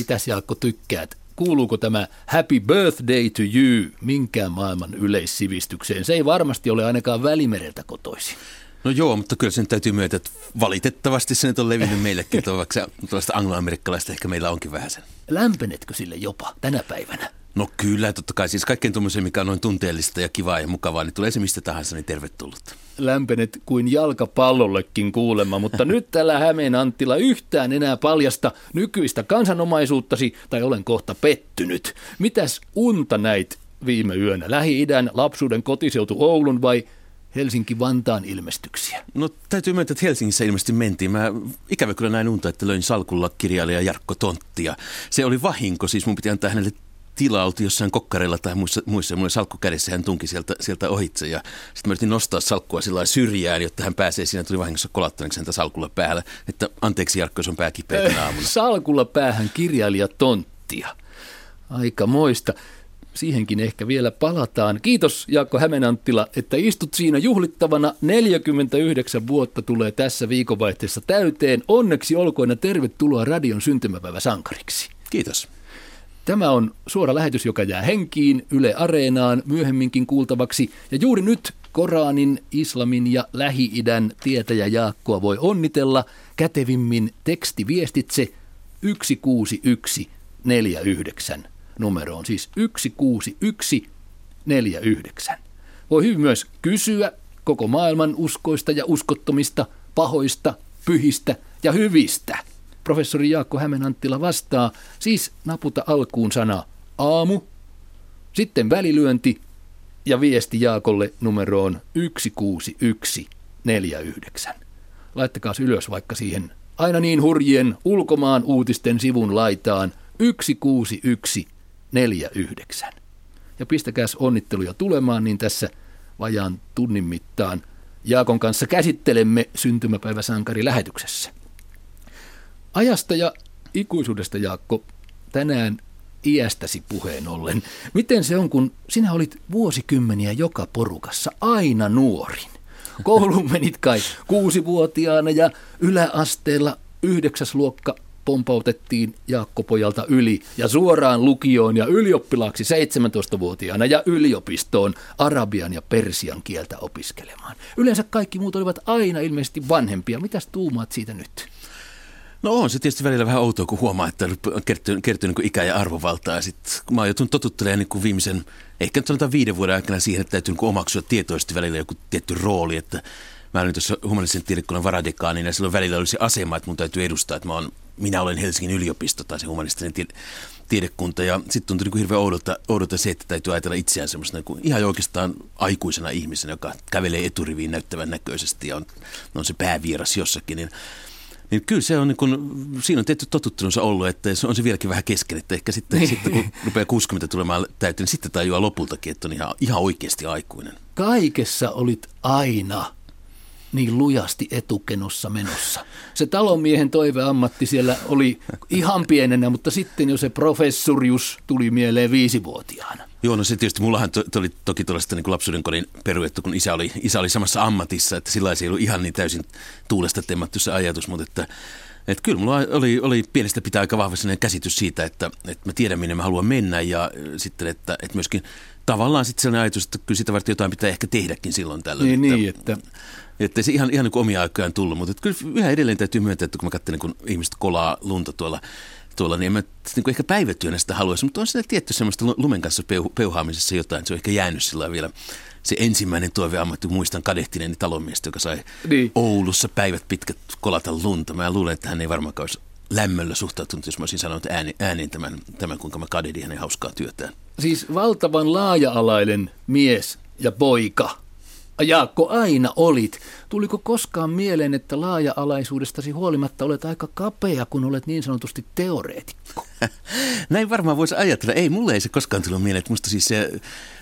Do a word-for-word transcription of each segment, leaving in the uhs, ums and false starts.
Mitäs Jaakko tykkäät? Kuuluuko tämä Happy Birthday to You minkään maailman yleissivistykseen? Se ei varmasti ole ainakaan Välimereltä kotoisin. No joo, mutta kyllä sen täytyy myöntää, että valitettavasti se nyt on levinnyt meillekin, vaikka tuollaista angloamerikkalaista ehkä meillä onkin vähän sen. Lämpenetkö sille jopa tänä päivänä? No kyllä, totta kai. Siis kaikkein tuommoisen, mikä on noin tunteellista ja kivaa ja mukavaa, niin tulee se mistä tahansa, niin tervetullut. Lämpenet kuin jalkapallollekin kuulemma, mutta nyt tällä Hämeen Anttila yhtään enää paljasta nykyistä kansanomaisuuttasi, tai olen kohta pettynyt. Mitäs unta näit viime yönä? Lähi-idän, lapsuuden kotiseutu Oulun vai Helsinki-Vantaan ilmestyksiä? No täytyy myöntää, että Helsingissä ilmeisesti mentiin. Mä ikävä kyllä näin unta, että löin salkulla kirjailija Jarkko Tonttia. Se oli vahinko, siis mun piti antaa hänelle tilaa, oltiin jossain kokkareilla tai muissa, muissa mulla oli salkku kädessä, hän tunki sieltä, sieltä ohitse ja sitten mä yritin nostaa salkkua sillä syrjään, jotta hän pääsee, siinä tuli vahingossa kolattaneeksi häntä salkulla päällä, että anteeksi Jarkko, jos on pää kipeä tänä aamuna. Salkulla päähän kirjailija Tonttia. Aika moista. Siihenkin ehkä vielä palataan. Kiitos Jaakko Hämeen Anttila, että istut siinä juhlittavana. neljäkymmentäyhdeksän vuotta tulee tässä viikonvaihteessa täyteen. Onneksi olkoon ja tervetuloa radion syntymäpäiväsankariksi. Kiitos. Tämä on suora lähetys, joka jää henkiin Yle Areenaan myöhemminkin kuultavaksi. Ja juuri nyt Koranin, islamin ja Lähi-idän tietäjä Jaakkoa voi onnitella kätevimmin tekstiviestitse yksi kuusi yksi neljä yhdeksän. Numero on siis yksi kuusi yksi neljä yhdeksän. Voi hyvin myös kysyä koko maailman uskoista ja uskottomista, pahoista, pyhistä ja hyvistä. Professori Jaakko Hämeen Anttila vastaa, siis naputa alkuun sana aamu, sitten välilyönti ja viesti Jaakolle numeroon yksi kuusi yksi neljä yhdeksän. Laittakaa ylös vaikka siihen aina niin hurjien ulkomaan uutisten sivun laitaan yksi kuusi yksi neljä yhdeksän. Ja pistäkääs onnitteluja tulemaan, niin tässä vajaan tunnin mittaan Jaakon kanssa käsittelemme syntymäpäiväsankari lähetyksessä. Ajasta ja ikuisuudesta, Jaakko, tänään iästäsi puheen ollen. Miten se on, kun sinä olit vuosikymmeniä joka porukassa aina nuorin? Kouluun menit kai kuusivuotiaana ja yläasteella yhdeksäs luokka pompautettiin Jaakko-pojalta yli ja suoraan lukioon ja ylioppilaaksi seitsemäntoistavuotiaana ja yliopistoon arabian ja persian kieltä opiskelemaan. Yleensä kaikki muut olivat aina ilmeisesti vanhempia. Mitäs tuumaat siitä nyt? No on se tietysti välillä vähän outoa, kun huomaa, että on kertynyt, kertynyt niin ikä ja arvovaltaa. Ja sitten kun mä oon joutunut totuttelemaan niin viimeisen, ehkä nyt sanotaan viiden vuoden aikana siihen, että täytyy niin omaksua tietoisesti välillä joku tietty rooli. Että mä olin tuossa humanistisen tiedekunnan varadekaanina ja silloin välillä oli se asema, että mun täytyy edustaa, että mä oon, minä olen Helsingin yliopisto tai se humanistinen tiede, tiedekunta. Ja sitten tuntui niin hirveän oudolta, oudolta se, että täytyy ajatella itseään semmoista niin kuin ihan oikeastaan aikuisena ihmisenä, joka kävelee eturiviin näyttävän näköisesti ja on, on se päävieras jossakin. Niin Niin kyllä se on, niin kun, siinä on tietty totuttelunsa ollut, että se on se vieläkin vähän kesken, että ehkä sitten, sitten kun rupeaa kuusikymmentä tulemaan täyteen, niin sitten tajuaa lopultakin, että on ihan, ihan oikeasti aikuinen. Kaikessa olit aina niin lujasti etukenossa menossa. Se talonmiehen toiveammatti siellä oli ihan pienenä, mutta sitten jo se professorius tuli mieleen viisivuotiaana. Joo, no se tietysti, mullahan to, to oli toki tuollaista niin kuin lapsuuden kodin peruettu, kun isä oli, isä oli samassa ammatissa, että sillä ei ollut ihan niin täysin tuulesta temmattu se ajatus, mutta että, että kyllä mulla oli, oli pienestä pitää aika vahva sellainen käsitys siitä, että, että mä tiedän, minne mä haluan mennä ja sitten, että, että myöskin tavallaan sitten sellainen ajatus, että kyllä sitä varten jotain pitää ehkä tehdäkin silloin tällöin. Niin, että, niin, että... Että se ihan, ihan niin kuin omia aikojaan tullut, mutta että kyllä yhä edelleen täytyy myöntää, että kun mä katselen, kun ihmiset kolaa lunta tuolla, tuolla niin en mä niin kuin ehkä päivätyönä sitä haluaisi, mutta on siinä tietty semmoista lumen kanssa peuh- peuhaamisessa jotain, se on ehkä jäänyt sillä vielä se ensimmäinen toiveammatti, muistan kadehtineeni talonmiestä, joka sai niin Oulussa päivät pitkät kolata lunta. Mä luulen, että hän ei varmaankaan olisi lämmöllä suhtautunut, jos mä olisin sanonut ääni, ääneen tämän, tämän, kuinka mä kadehdin hänen hauskaa työtään. Siis valtavan laaja-alainen mies ja poika. Jaakko, aina olit. Tuliko koskaan mieleen, että laaja-alaisuudestasi huolimatta olet aika kapea, kun olet niin sanotusti teoreetikko? Näin varmaan voisi ajatella. Ei, mulle ei se koskaan tullut mieleen, että musta siis se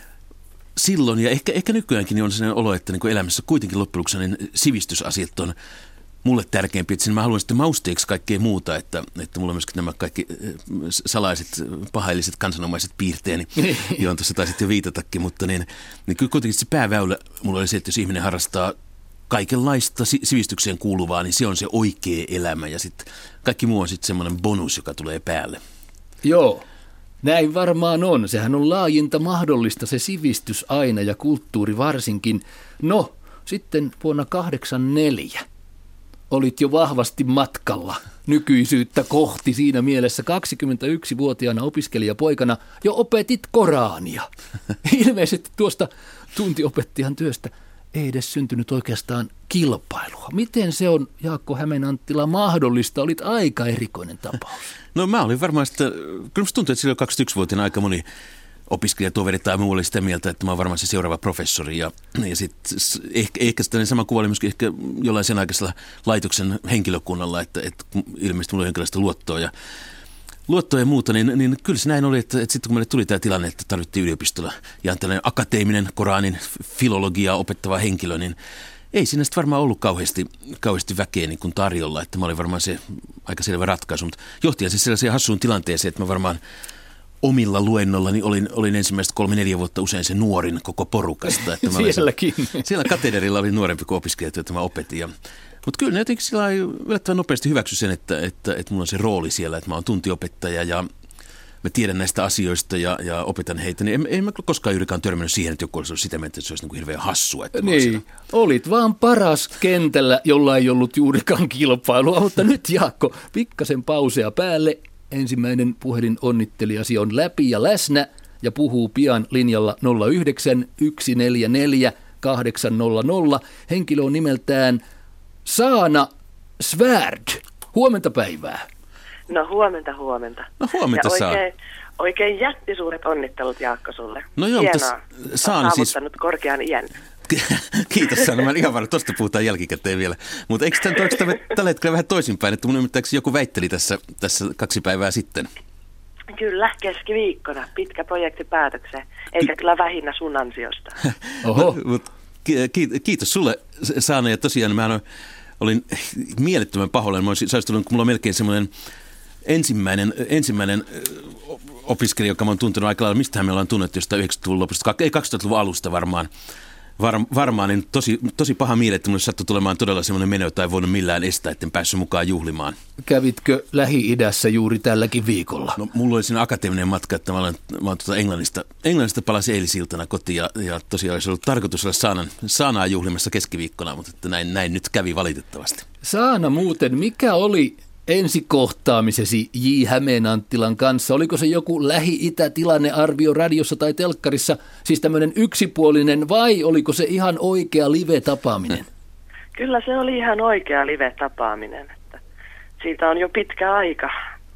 silloin ja ehkä, ehkä nykyäänkin niin on sellainen olo, että niin kuin elämässä kuitenkin loppujen lopuksi niin sivistysasiat on mulle tärkeämpi, että mä haluan sitten mausteeksi kaikkea muuta, että, että mulla on myöskin nämä kaikki salaiset, pahailliset, kansanomaiset piirteeni, johon tuossa taisit jo viitatakin, mutta niin, niin kyllä kuitenkin se pääväylä mulla oli se, että jos ihminen harrastaa kaikenlaista sivistykseen kuuluvaa, niin se on se oikea elämä ja sitten kaikki muu on sitten semmoinen bonus, joka tulee päälle. Joo, näin varmaan on. Sehän on laajinta mahdollista se sivistys aina ja kulttuuri varsinkin. No, sitten vuonna kahdeksankymmentäneljä olit jo vahvasti matkalla nykyisyyttä kohti siinä mielessä kaksikymmentäyksivuotiaana opiskelijapoikana jo opetit Koraania. Ilmeisesti tuosta tuntiopettajan työstä ei edes syntynyt oikeastaan kilpailua. Miten se on, Jaakko Hämeen-Anttila, mahdollista? Olit aika erikoinen tapaus. No mä olin varmaan sitä, kyllä musta tuntuu, että silloin kaksikymmentäyksivuotiaana aika moni opiskelijatoveri tai muu oli sitä mieltä, että mä oon varmaan se seuraava professori. Ja, ja sitten ehkä, ehkä sitä sama kuva oli myöskin ehkä jollain sen aikaisella laitoksen henkilökunnalla, että, että ilmeisesti mulla oli jonkinlaista luottoa ja, luottoa ja muuta, niin, niin kyllä se näin oli, että, että sitten kun meille tuli tämä tilanne, että tarvittiin yliopistolla ja tällainen akateeminen Koranin filologiaa opettava henkilö, niin ei siinä sitten varmaan ollut kauheasti, kauheasti väkeä niin kuin tarjolla, että mä olin varmaan se aika selvä ratkaisu, mutta johtihan se sellaiseen hassuun tilanteeseen, että mä varmaan omilla luennollani olin, olin ensimmäistä kolme neljä vuotta usein se nuorin koko porukasta. Että mä Sielläkin. Se, siellä katederilla oli nuorempi kuin opiskelijat, joita mä opetin. Ja, mutta kyllä ne jotenkin sillä yllättävän nopeasti hyväksy sen, että, että, että mulla on se rooli siellä, että mä oon tuntiopettaja ja mä tiedän näistä asioista ja, ja opetan heitä. Niin en, en mä koskaan juurikaan törmännyt siihen, että joku olisi ollut sitä mieltä, että se olisi niin kuin hirveän hassua. Että niin, olit vaan paras kentällä, jolla ei ollut juurikaan kilpailua, mutta nyt Jaakko, pikkasen pausea päälle. Ensimmäinen puhelin onnittelijasi on läpi ja läsnä ja puhuu pian linjalla nolla yhdeksän yksi neljä neljä kahdeksan nolla nolla. Henkilö on nimeltään Saana Svärd. Huomenta päivää. No huomenta, huomenta. No huomenta ja Saana. Oikein, oikein jättisuuret onnittelut Jaakko sulle. No joo, hienoa. mutta Saana siis korkean iän. Kiitos Saana, mä olen ihan varma, tuosta puhutaan jälkikäteen vielä. Mutta eikö tämä oikeastaan tällä hetkellä vähän toisinpäin, että mun ymmärtääkseni joku väitteli tässä, tässä kaksi päivää sitten? Kyllä, keskiviikkona, pitkä projekti päätökseen, eikä Ky- kyllä vähinnä sun ansiosta. Oho. Mut, kiitos sulle Saana, ja tosiaan mä olin mielettömän pahoillani, mä olisin, tullut, kun mulla on melkein semmoinen ensimmäinen, ensimmäinen opiskelija, joka mä oon tuntenut aika lailla, mistähän me ollaan tunnettu jostain yhdeksänkymmentäluvun lopusta, ei kaksituhattaluvun alusta varmaan. Var, varmaan, niin tosi, tosi paha mieli, että minulle sattui tulemaan todella semmoinen meno, jota ei voinut millään estää, etten päässyt mukaan juhlimaan. Kävitkö Lähi-idässä juuri tälläkin viikolla? No mulla oli siinä akateeminen matka, että mä olen, mä olen tuota Englannista, Englannista palasin eilisiltana kotiin ja, ja tosiaan olisi ollut tarkoitus olla Saanan, Saanaa juhlimassa keskiviikkona, mutta että näin, näin nyt kävi valitettavasti. Saana muuten, mikä oli ensikohtaamisesi J. Hämeen-Anttilan kanssa? Oliko se joku Lähi-itä-tilannearvio radiossa tai telkkarissa, siis tämmöinen yksipuolinen, vai oliko se ihan oikea live-tapaaminen? Kyllä se oli ihan oikea live-tapaaminen. Että siitä on jo pitkä aika.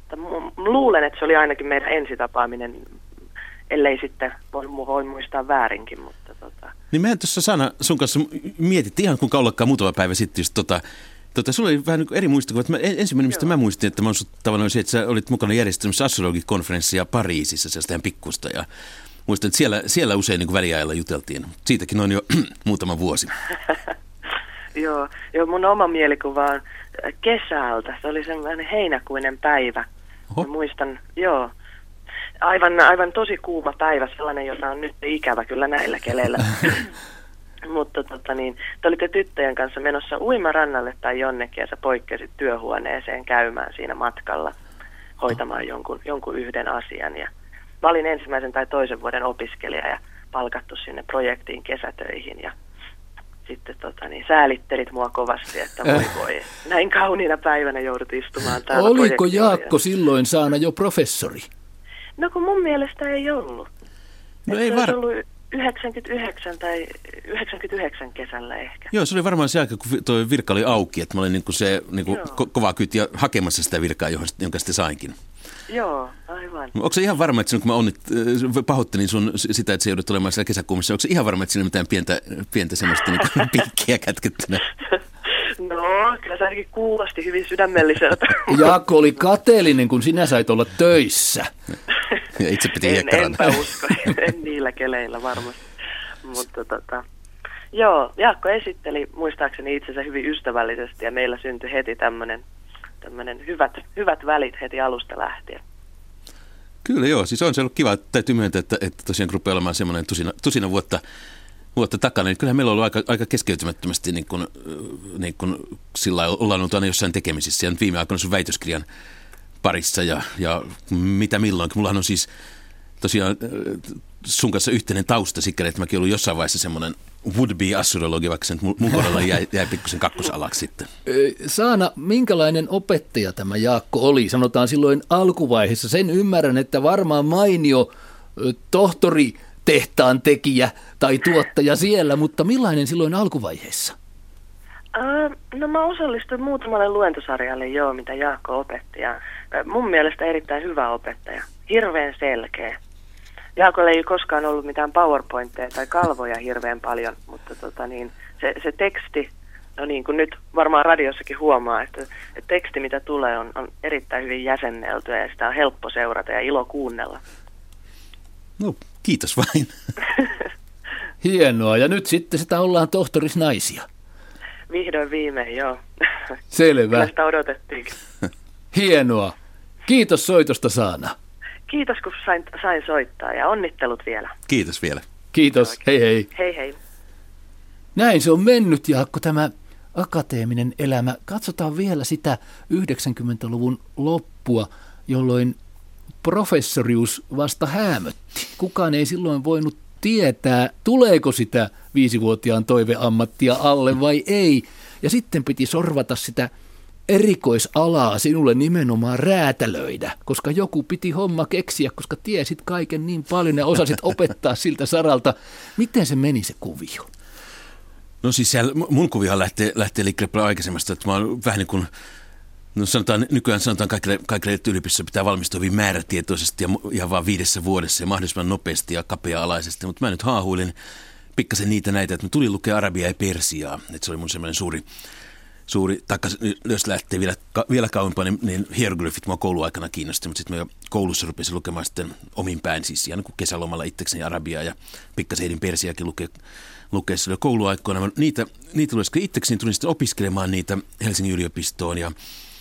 Luulen, että se oli ainakin meidän ensitapaaminen, ellei sitten voi, voi muistaa väärinkin. Mutta tota. Niin mehän tuossa Saana sun kanssa mietittiin ihan kuinka ollakaan muutama päivä sitten just tota, Tota, sulla oli vähän niin eri muistikuva. Ensimmäinen, mistä Joo. mä muistin, että mä oon tavallaan se, että sä olit mukana järjestämässä astrologikonferenssia Pariisissa, sellaista ihan pikkusta. Ja muistan, että siellä, siellä usein niin kuin väliajalla juteltiin. Siitäkin on jo muutama vuosi. Joo, jo mun oma mielikuva on kesältä. Se oli semmoinen heinäkuinen päivä. Mä muistan, joo. Aivan, aivan tosi kuuma päivä, sellainen, jota on nyt ikävä kyllä näillä keleillä. Mutta tota niin, te olitte tyttöjen kanssa menossa uimarannalle tai jonnekin ja sä poikkesit työhuoneeseen käymään siinä matkalla hoitamaan jonkun, jonkun yhden asian. Ja mä olin ensimmäisen tai toisen vuoden opiskelija ja palkattu sinne projektiin kesätöihin ja sitten tota niin, säälittelit mua kovasti, että voi voi, näin kauniina päivänä joudut istumaan täällä. Oliko Jaakko silloin Saana jo professori? No kun mun mielestä ei ollut. No ei var... yhdeksänkymmentäyhdeksän tai yhdeksänkymmentäyhdeksän kesällä ehkä. Joo, se oli varmaan se aika, kun tuo virka oli auki, että mä olin niin kuin se niin kuin ko- kovaa kyytiä hakemassa sitä virkaa, jonka sitten sainkin. Joo, aivan. Onko se ihan varma, että kun mä onnit, pahoittelin sun sitä, että se joudut olemaan siellä kesäkuumissa, onko se ihan varma, että siinä on mitään pientä, pientä semmoista niin pinkkiä kätkettynä? No, kyllä se ainakin kuulosti hyvin sydämelliseltä. Jaakko oli kateellinen, kun sinä sait olla töissä. Ja itse piti en, hiekkarantaa. Enpä usko, en niillä keleillä varmasti. Mutta tota, joo, Jaakko esitteli muistaakseni itsensä hyvin ystävällisesti ja meillä syntyi heti tämmöinen tämmöinen hyvät, hyvät välit heti alusta lähtien. Kyllä joo, siis on se ollut kiva, täytyy myöntää, että, että tosiaan kun rupeaa olemaan semmoinen tusina, tusina vuotta, vuotta takana, niin kyllähän meillä on ollut aika, aika keskeytymättömästi niin kuin, niin kuin sillä ollaan ollut aina jossain tekemisissä. Ja nyt viime aikoina sun väitöskirjan parissa ja, ja mitä milloinkin. Mullahan on siis tosiaan sun kanssa yhteinen tausta sikäli, että mäkin ollut jossain vaiheessa semmoinen would-be-astrologi, vaikka sen mun kohdalla jäi, jäi pikkusen kakkosalaksi sitten. Saana, minkälainen opettaja tämä Jaakko oli? Sanotaan silloin alkuvaiheessa. Sen ymmärrän, että varmaan mainio tohtori tehtaan tekijä tai tuottaja siellä, mutta millainen silloin alkuvaiheessa? Uh, no mä osallistuin muutamalle luentosarjalle joo, mitä Jaakko opetti. Ja mun mielestä erittäin hyvä opettaja. Hirveän selkeä. Jaakolla ei koskaan ollut mitään PowerPointteja tai kalvoja hirveän paljon, mutta tota niin, se, se teksti, no niin kuin nyt varmaan radiossakin huomaa, että, että teksti mitä tulee on, on erittäin hyvin jäsenneltyä ja sitä on helppo seurata ja ilo kuunnella. No, kiitos vain. Hienoa, ja nyt sitten sitä ollaan tohtorisnaisia. Vihdoin viimein, joo. Selvä. Kyllä sitä odotettiinkin. Hienoa. Kiitos soitosta, Saana. Kiitos, kun sain, sain soittaa ja onnittelut vielä. Kiitos vielä. Kiitos, hei hei. Hei hei. Näin se on mennyt, Jaakko, tämä akateeminen elämä. Katsotaan vielä sitä yhdeksänkymmentäluvun loppua, jolloin professorius vasta häämötti. Kukaan ei silloin voinut tietää, tuleeko sitä viisivuotiaan toiveammattia alle vai ei. Ja sitten piti sorvata sitä erikoisalaa sinulle nimenomaan räätälöidä, koska joku piti homma keksiä, koska tiesit kaiken niin paljon ja osasit opettaa siltä saralta. Miten se meni se kuvio? No siis siellä, mun kuviohan lähtee, lähtee liikkeelle aikaisemmasta, että mä oon vähän niin kuin, no sanotaan, nykyään sanotaan kaikille, kaikille yliopistossa pitää valmistua hyvin määrätietoisesti ja ihan vaan viidessä vuodessa ja mahdollisimman nopeasti ja kapea-alaisesti, mutta mä nyt haahuilin pikkasen niitä näitä, että mä tulin lukea arabiaa ja persiaa, että se oli mun semmoinen suuri Suuri, taikka jos lähtee vielä, vielä kauempaa, niin, niin hieroglyfit mua kouluaikana kiinnosti, mutta sitten mä koulussa rupesin lukemaan sitten omin päin, siis ihan niin kesälomalla itsekseni arabiaa ja pikkasen heidin persiakin lukea, lukea sillä kouluaikoina. Mä niitä, niitä lueskelin itsekseni, tulin sitten opiskelemaan niitä Helsingin yliopistoon ja,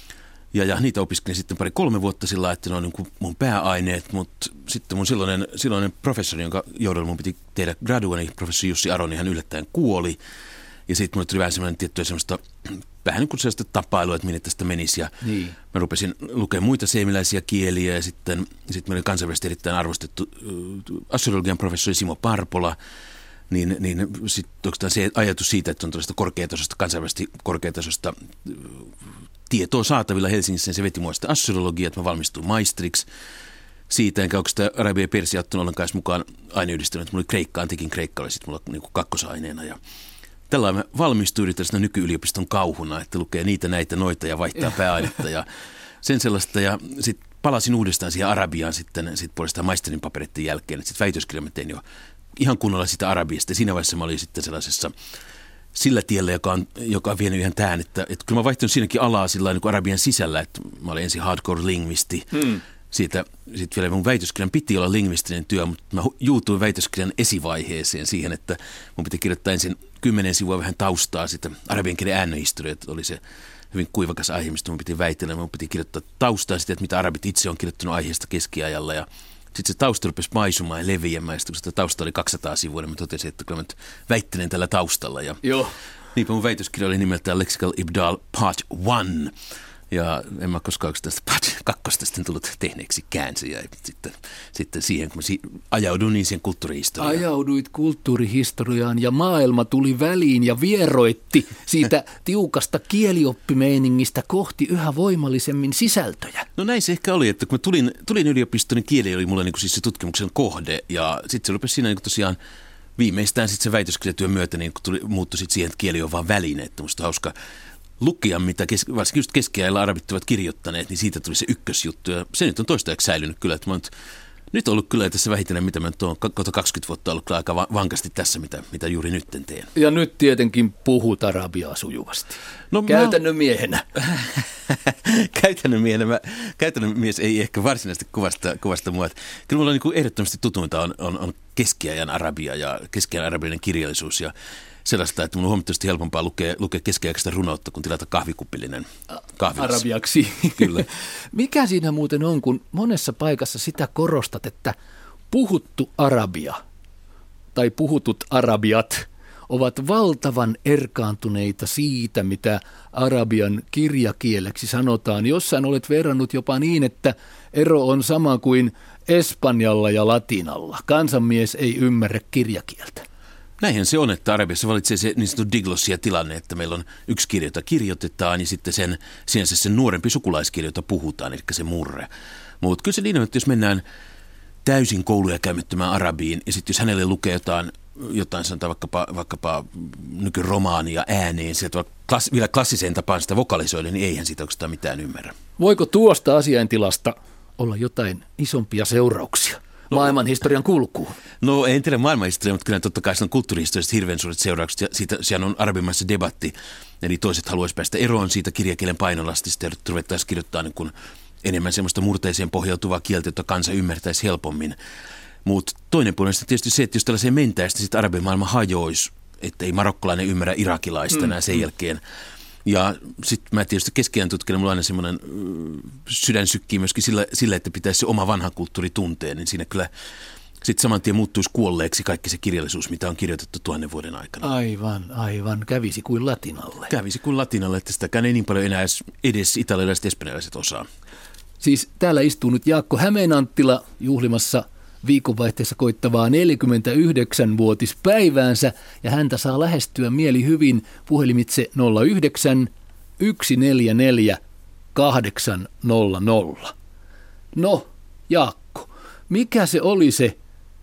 ja, ja niitä opiskelin sitten pari kolme vuotta sillä, että ne on niin kuin mun pääaineet, mutta sitten mun silloinen, silloinen professori, jonka johdolla mun piti tehdä graduani, professori Jussi Aroni, hän yllättäen kuoli. Ja sitten mulle tuli vähän semmoinen tiettyä semmoista, vähän niin kuin sellaista tapailua, että minne tästä menisi. Ja niin. Mä rupesin lukemaan muita seemiläisiä kieliä ja sitten, sitten meillä oli kansainvälisesti erittäin arvostettu uh, astrologian professori Simo Parpola. Niin, niin sitten oikeastaan se ajatus siitä, että on tällaista korkeatasosta, kansainvälisesti korkeatasosta uh, tietoa saatavilla Helsingissä, niin se veti mua sitä astrologiaa, että mä valmistuin maisteriksi. Siitä enkä oikeastaan arabia ja persia ottanut ollenkaan mukaan aineyhdistelmät. Mulla oli kreikkaan, tekin kreikka oli sitten mulla niin kuin kakkosaineena ja tällainen valmistuu yrittäjänä nykyyliopiston kauhuna, että lukee niitä, näitä, noita ja vaihtaa pääainetta ja sen sellaista. Ja sitten palasin uudestaan siihen arabiaan sitten sit puolestaan maisterin papereiden jälkeen. Sitten väitöskirjan mä tein jo ihan kunnolla sitä arabiasta. Ja siinä vaiheessa mä olin sitten sellaisessa sillä tiellä, joka on, joka on vienyt ihan tähän, että, että kyllä mä vaihtanut siinäkin alaa sillä niin kuin arabian sisällä, että mä olin ensin hardcore-lingvisti. Hmm. Siitä sitten vielä mun väitöskirjan piti olla lingvistinen työ, mutta mä juutuin väitöskirjan esivaiheeseen siihen, että mun piti kirjoittaa ensin kymmenen sivua vähän taustaa sitä arabian kielen äännöhistoriaa, että oli se hyvin kuivakas aihe, mistä mun piti väitellä. Mun piti kirjoittaa taustaa sitä, että mitä arabit itse on kirjoittanut aiheesta keskiajalla ja sitten se tausta rupesi paisumaan ja leviämään. Sitten kun sitä tausta oli kaksisataa sivua, niin mä totesin, että kyllä mä nyt väittelen tällä taustalla. Ja joo. Niinpä mun väitöskirja oli nimeltään Lexical Ibdal Part One. Ja en mä koskaan tästä kakkosta sitten tullut tehneeksi käänsi ja sitten, sitten siihen, kun mä si- ajauduin niin siihen kulttuurihistoriaan. Ajauduit kulttuurihistoriaan ja maailma tuli väliin ja vieroitti siitä tiukasta kielioppimeiningistä kohti yhä voimallisemmin sisältöjä. No näin se ehkä oli, että kun mä tulin, tulin yliopistoon, niin kieli oli mulle niin kuin siis se tutkimuksen kohde ja sitten se rupesi siinä niin kuin tosiaan viimeistään sitten se väitöskirjatyön myötä niin tuli, muuttui sitten siihen, että kieli on vaan väline, että musta hauska lukea, mitä kes, varsinkin just keskiajalla arabit ovat kirjoittaneet, niin siitä tuli se ykkösjuttu. Ja se nyt on toistaiseksi säilynyt kyllä. Että mä nyt, nyt on ollut kyllä tässä vähitellen, mitä mä nyt oon kaksikymmentä vuotta ollut aika vankasti tässä, mitä, mitä juuri nyt teen. Ja nyt tietenkin puhut arabiaa sujuvasti. No, käytännön mä... miehenä. käytännön miehenä. Mä, käytännön mies ei ehkä varsinaisesti kuvasta, kuvasta mua. Kyllä mulla on niin kuin ehdottomasti tutuinta on, on, on keskiajan arabia ja keskiajan arabialainen kirjallisuus ja sellaista, että mun on huomattavasti helpompaa lukea, lukea keskiaikaista runoutta, kun tilata kahvikupillinen kahvilas. Arabiaksi. Kyllä. Mikä siinä muuten on, kun monessa paikassa sitä korostat, että puhuttu arabia tai puhutut arabiat ovat valtavan erkaantuneita siitä, mitä arabian kirjakieleksi sanotaan. Jossain olet verrannut jopa niin, että ero on sama kuin espanjalla ja latinalla. Kansanmies ei ymmärrä kirjakieltä. Näinhän se on, että Arabiassa valitsee se niin sanottu diglossia tilanne, että meillä on yksi kirja, jota kirjoitetaan, ja sitten sen, sinänsä sen nuorempi sukulaiskirja, jota puhutaan, eli se murre. Mutta kyllä se niin on, että jos mennään täysin kouluja käymättömään arabiin, ja sitten jos hänelle lukee jotain, jotain sanotaan vaikkapa, vaikkapa nykyromaania ääneen, sieltä klass, vielä klassiseen tapaan sitä vokalisoida, niin eihän siitä oikeastaan mitään ymmärrä. Voiko tuosta asiaintilasta olla jotain isompia seurauksia maailman historian kulkuun? No en tiedä maailmanhistoria, mutta kyllä totta kai se on kulttuurihistoriasta hirveän suuret seuraukset, ja siitä, siellä on arabimaissa debatti, eli toiset haluaisi päästä eroon siitä kirjakielen painolastista, ja ruvettaisiin kirjoittaa niin kuin enemmän semmoista murteeseen pohjautuvaa kieltä, jota kansa ymmärtäisi helpommin. Mutta toinen puoli on tietysti se, että jos tällaiseen mentäisiin, sitten arabimaailma hajoisi, että ei marokkolainen ymmärrä irakilaista enää sen jälkeen. Ja sitten mä tietysti keskiajan tutkijana, mulla on aina semmoinen sydän sykkii myöskin sillä, sillä, että pitäisi se oma vanha kulttuuri tuntea, niin siinä kyllä sitten saman tien muuttuisi kuolleeksi kaikki se kirjallisuus, mitä on kirjoitettu tuhannen vuoden aikana. Aivan, aivan. Kävisi kuin latinalle. Kävisi kuin latinalle, että sitäkään ei niin paljon enää edes italialaiset ja espanjalaiset osaa. Siis täällä istuu nyt Jaakko Hämeenanttila juhlimassa viikonvaihteessa koittavaa neljäkymmentäyhdeksänvuotispäiväänsä, ja häntä saa lähestyä mieli hyvin puhelimitse nolla yhdeksän yksi neljä neljä kahdeksan nolla nolla. No, Jaakko, mikä se oli se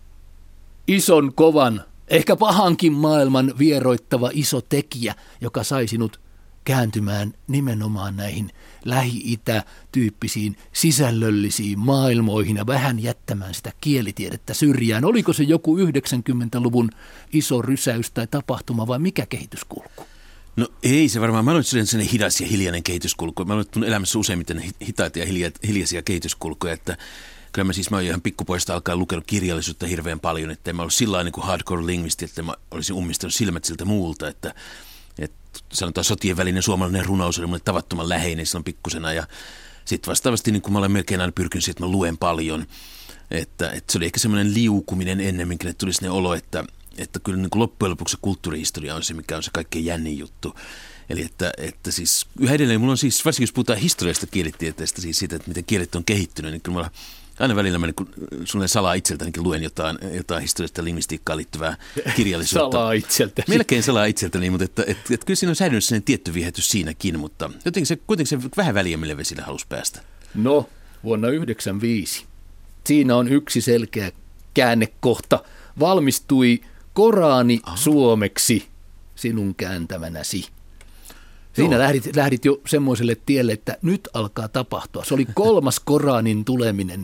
ison, kovan, ehkä pahankin maailman vieroittava iso tekijä, joka sai sinut kääntymään nimenomaan näihin Lähi-Itä-tyyppisiin sisällöllisiin maailmoihin ja vähän jättämään sitä kielitiedettä syrjään? Oliko se joku yhdeksänkymmentäluvun iso rysäys tai tapahtuma vai mikä kehityskulku? No ei se varmaan. Mä olen sellainen hidas ja hiljainen kehityskulku. Mä olen mun elämässä useimmiten hitaita ja hiljaisia kehityskulkuja, että kyllä mä siis mä oon ihan pikkupoista alkaen lukenut kirjallisuutta hirveän paljon, että en mä ollut sillä niin kuin hardcore-lingvisti, että mä olisin ummistanut silmät siltä muulta, että että sanotaan sotien välinen suomalainen runous oli mulle tavattoman läheinen silloin pikkusena, ja sitten vastaavasti niin kuin mä olen melkein aina pyrkinyt siihen, että mä luen paljon, että, että se oli ehkä semmoinen liukuminen ennemminkin, että tuli sinne olo, että, että kyllä niin kuin loppujen lopuksi kulttuurihistoria on se, mikä on se kaikkein jännin juttu. Eli että, että siis yhä edelleen mulla on siis, varsinkin jos puhutaan historiasta kielitieteestä, siis siitä, että miten kielet on kehittynyt, niin kyllä mulla aina välillä mä niin sulle salaa itseltänikin luen jotain, jotain historiasta lingvistiikkaan liittyvää kirjallisuutta. Salaa itseltäni. Melkein salaa itseltäni, mutta että, että, että kyllä siinä on säilynyt sellainen tietty viehätys siinäkin, mutta jotenkin se, kuitenkin se vähän väliä, mille vesille halusi päästä. No, vuonna yhdeksänkymmentäviisi. Siinä on yksi selkeä käännekohta. Valmistui Korani Aha. suomeksi sinun kääntämänäsi. Siinä lähdit, lähdit jo semmoiselle tielle, että nyt alkaa tapahtua. Se oli kolmas Koranin tuleminen.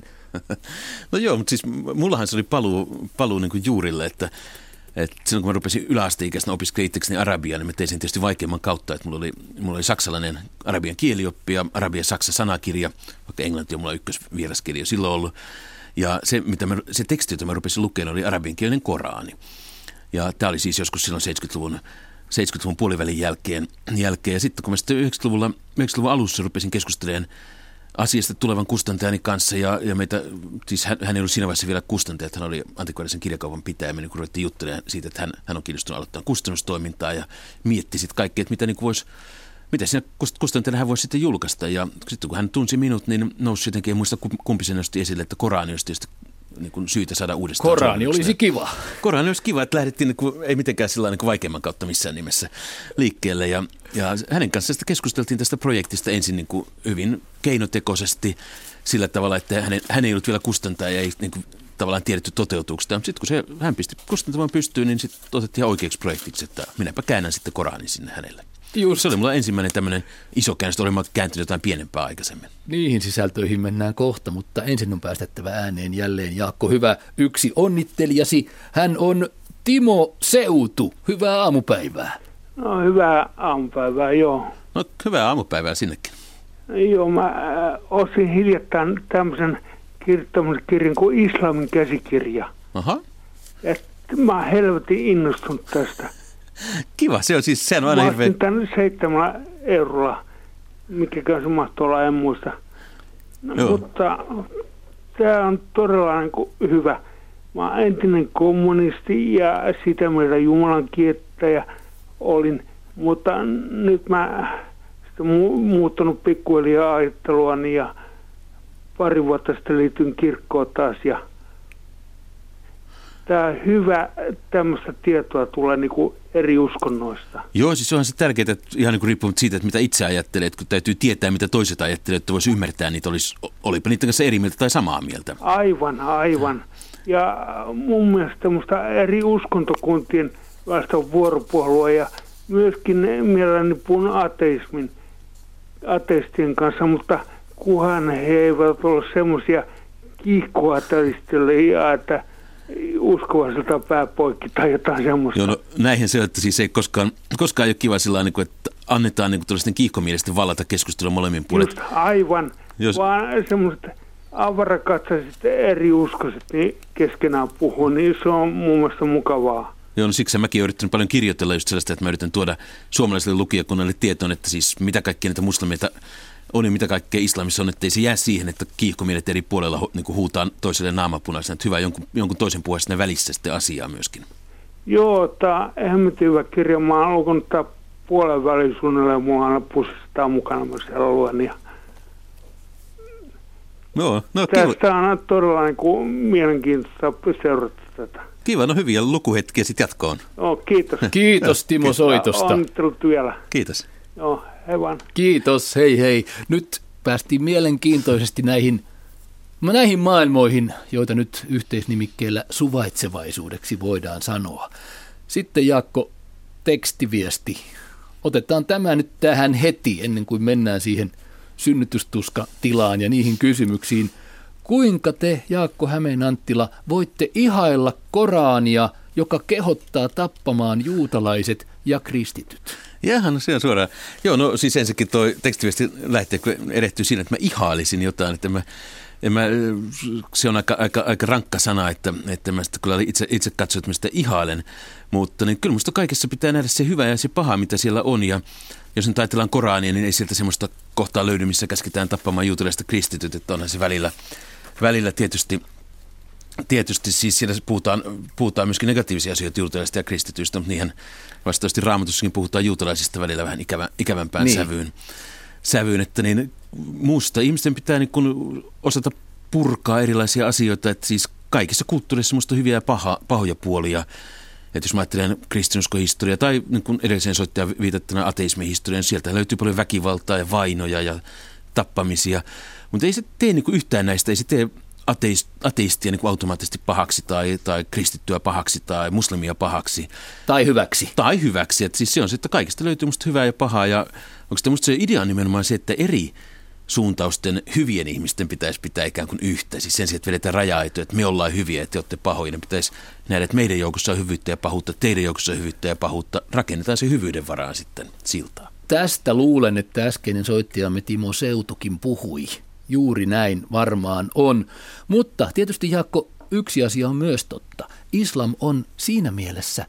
No joo, mutta siis mullahan se oli paluu, paluu niin kuin juurille, että, että silloin kun mä rupesin yläasteikäisenä opiskelemaan itsekseni arabiaa, niin mä tein sen tietysti vaikeamman kautta, että mulla oli, mulla oli saksalainen arabian kielioppi ja arabia-saksa sanakirja, vaikka englanti on mulla ykkösvieraskirja silloin ollut. Ja se, mitä mä, se teksti, jota mä rupesin lukemaan, oli arabiankielinen Korani. Ja tämä oli siis joskus silloin seitsemänkymmentäluvun seitsemänkymmentäluvun puolivälin jälkeen, jälkeen. Ja sitten kun mä sitten yhdeksänkymmentäluvulla, yhdeksänkymmentäluvun alussa rupesin keskustelemaan asiasta tulevan kustantajani kanssa, ja, ja meitä, siis hän, hän ei ollut siinä vaiheessa vielä kustantaja, että hän oli antikvaarisen kirjakaupan pitäjä, niin kun ruvettiin juttelemaan siitä, että hän, hän on kiinnostunut aloittaa kustannustoimintaa, ja mietti sitten kaikkea, että mitä niin voisi, mitä siinä kustantajana hän voisi sitten julkaista. Ja sitten kun hän tunsi minut, niin nousi jotenkin, en muista kumpi se nosti esille, että Korani olisi tietysti niin kuin syytä saada uudestaan. Korani olisi kiva. Korani olisi kiva, että lähdettiin niin kuin, ei mitenkään sillä niin kuin vaikeamman kautta missään nimessä liikkeelle. Ja, ja hänen kanssaan keskusteltiin tästä projektista ensin niin kuin hyvin keinotekoisesti sillä tavalla, että hän, hän ei ollut vielä kustantaja ja ei niin kuin, tavallaan tiedetty toteutuuko sitä. Mutta sitten kun se, hän pisti kustantamaan pystyyn, niin sitten otettiin ihan oikeaksi projektiksi, että minäpä käännän sitten Koranin sinne hänelle. Just. Se oli mulla ensimmäinen tämmöinen iso käännös, olin kääntynyt jotain pienempää aikaisemmin. Niihin sisältöihin mennään kohta, mutta ensin on päästettävä ääneen jälleen Jaakko hyvä yksi onnittelijasi. Hän on Timo Seutu. Hyvää aamupäivää. No hyvää aamupäivää, joo. No hyvää aamupäivää sinnekin. Joo, mä äh, ostin hiljattain tämmöisen kirjoittamiskirjan kuin Islamin käsikirja. Aha. Ja mä oon helvetin innostunut tästä. Kiva, se on siis, sehän on aina hirveä. Mä ostin tämän seitsemällä eurolla, mikäkään se mahtuu olla, en muista. No, mutta tämä on todella niin kuin hyvä. mä oon entinen kommunisti ja sitä mieltä Jumalan kiettäjä olin, mutta nyt mä sitten mu- muuttanut pikkuhiljaa ajatteluani ja pari vuotta sitten liityin kirkkoon taas ja tää hyvä tämmöistä tietoa tulee niinku eri uskonnoista. Joo, siis onhan se tärkeää, että ihan niin kuin riippumatta siitä, että mitä itse ajattelee, että kun täytyy tietää, mitä toiset ajattelee, että voisi ymmärtää niitä, olisi, olipa niiden kanssa eri mieltä tai samaa mieltä. Aivan, aivan. Ja mun mielestä tämmöistä eri uskontokuntien välistä vuoropuhelua ja myöskin mielelläni puhun ateismin, ateistien kanssa, mutta kunhan he eivät ole semmoisia kiihkoateistille, että uskovaiselta pääpoikki tai jotain semmoista. Joo, no näinhän se, että siis ei koskaan, koskaan ei ole kiva sillä tavalla, että annetaan niin tällaisten kiihkomielisten vallata keskustelua molemmin puolet. Just aivan, Jos... vaan semmoiset avarakatsaiset eri uskoiset niin keskenään puhuu, niin se on mun mielestä mukavaa. Joo, no siksi mäkin olen yrittänyt paljon kirjoitella just sellaista, että mä yritän tuoda suomalaiselle lukijakunnalle tietoon, että siis mitä kaikkea näitä muslimeita on ja mitä kaikkea islamissa on, ettei se jää siihen, että kiihkomielet eri puolella niin kuin huutaan toiselle naamapunaisena, että hyvä jonkun, jonkun toisen puolesta ne välissä sitten asiaa myöskin. Joo, tämä hemmetin hyvä kirja. Mä oon lukenut tämän puolen välin suunnilleen, mulla aina pussistaa mukana, mä siellä luen. Ja Joo, no tästä kiva. on todella niin kuin mielenkiintoista seurata tätä. Kiva, no hyviä lukuhetkiä sitten jatkoon. Joo, kiitos. Kiitos Timo soitosta. Onnittelut vielä. Kiitos. Joo, hei vaan. Kiitos, hei hei. Nyt päästiin mielenkiintoisesti näihin, näihin maailmoihin, joita nyt yhteisnimikkeellä suvaitsevaisuudeksi voidaan sanoa. Sitten Jaakko, tekstiviesti. Otetaan tämä nyt tähän heti, ennen kuin mennään siihen synnytystuskatilaan ja niihin kysymyksiin. Kuinka te, Jaakko Hämeen-Anttila, voitte ihailla Korania, joka kehottaa tappamaan juutalaiset ja kristityt? Jaha, no se on suoraan. Joo, no siis ensinnäkin toi tekstiviesti lähtee, kun erehtyy siinä, että mä ihailisin jotain, että mä, mä, se on aika, aika, aika rankka sana, että, että mä sitä kyllä itse, itse katson, että mä sitä ihailen, mutta niin kyllä musta kaikessa pitää nähdä se hyvä ja se paha, mitä siellä on, ja jos nyt ajatellaan Korania, niin ei sieltä semmoista kohtaa löydy, missä käsketään tappamaan juutalaista kristityt, että onhan se välillä, välillä tietysti, tietysti siis siellä puhutaan, puhutaan myöskin negatiivisia asioita juutalaisista ja kristityistä, mutta niinhän vastaavasti Raamatussakin puhutaan juutalaisista välillä vähän ikävä, ikävämpään niin. sävyyn, sävyyn, että niin muusta ihmisten pitää niin kun osata purkaa erilaisia asioita, että siis kaikissa kulttuureissa musta on hyviä ja paha, pahoja puolia. Että jos mä ajattelen kristinuskohistoriaa tai niin kuin edelliseen soittajan viitattuna ateismihistoriaan, sieltä löytyy paljon väkivaltaa ja vainoja ja tappamisia. Mutta ei se tee niin kuin yhtään näistä, ei se tee ateist, ateistia niin kuin automaattisesti pahaksi tai, tai kristittyä pahaksi tai muslimia pahaksi. Tai hyväksi. Tai hyväksi. Että siis se on se, että kaikista löytyy musta hyvää ja pahaa. Ja onko se musta se idea on nimenomaan se, että eri suuntausten hyvien ihmisten pitäisi pitää ikään kuin yhtä. Siis sen sijaan, että vedetään raja-aitoja, että me ollaan hyviä, että te olette pahoja. Ne pitäisi nähdä, että meidän joukossa on hyvyyttä ja pahuutta, teidän joukossa on hyvyyttä ja pahuutta. Rakennetaan se hyvyyden varaan sitten siltaa. Tästä luulen, että äskeinen soittajamme Timo Seutukin puhui. Juuri näin varmaan on. Mutta tietysti Jaakko, yksi asia on myös totta. Islam on siinä mielessä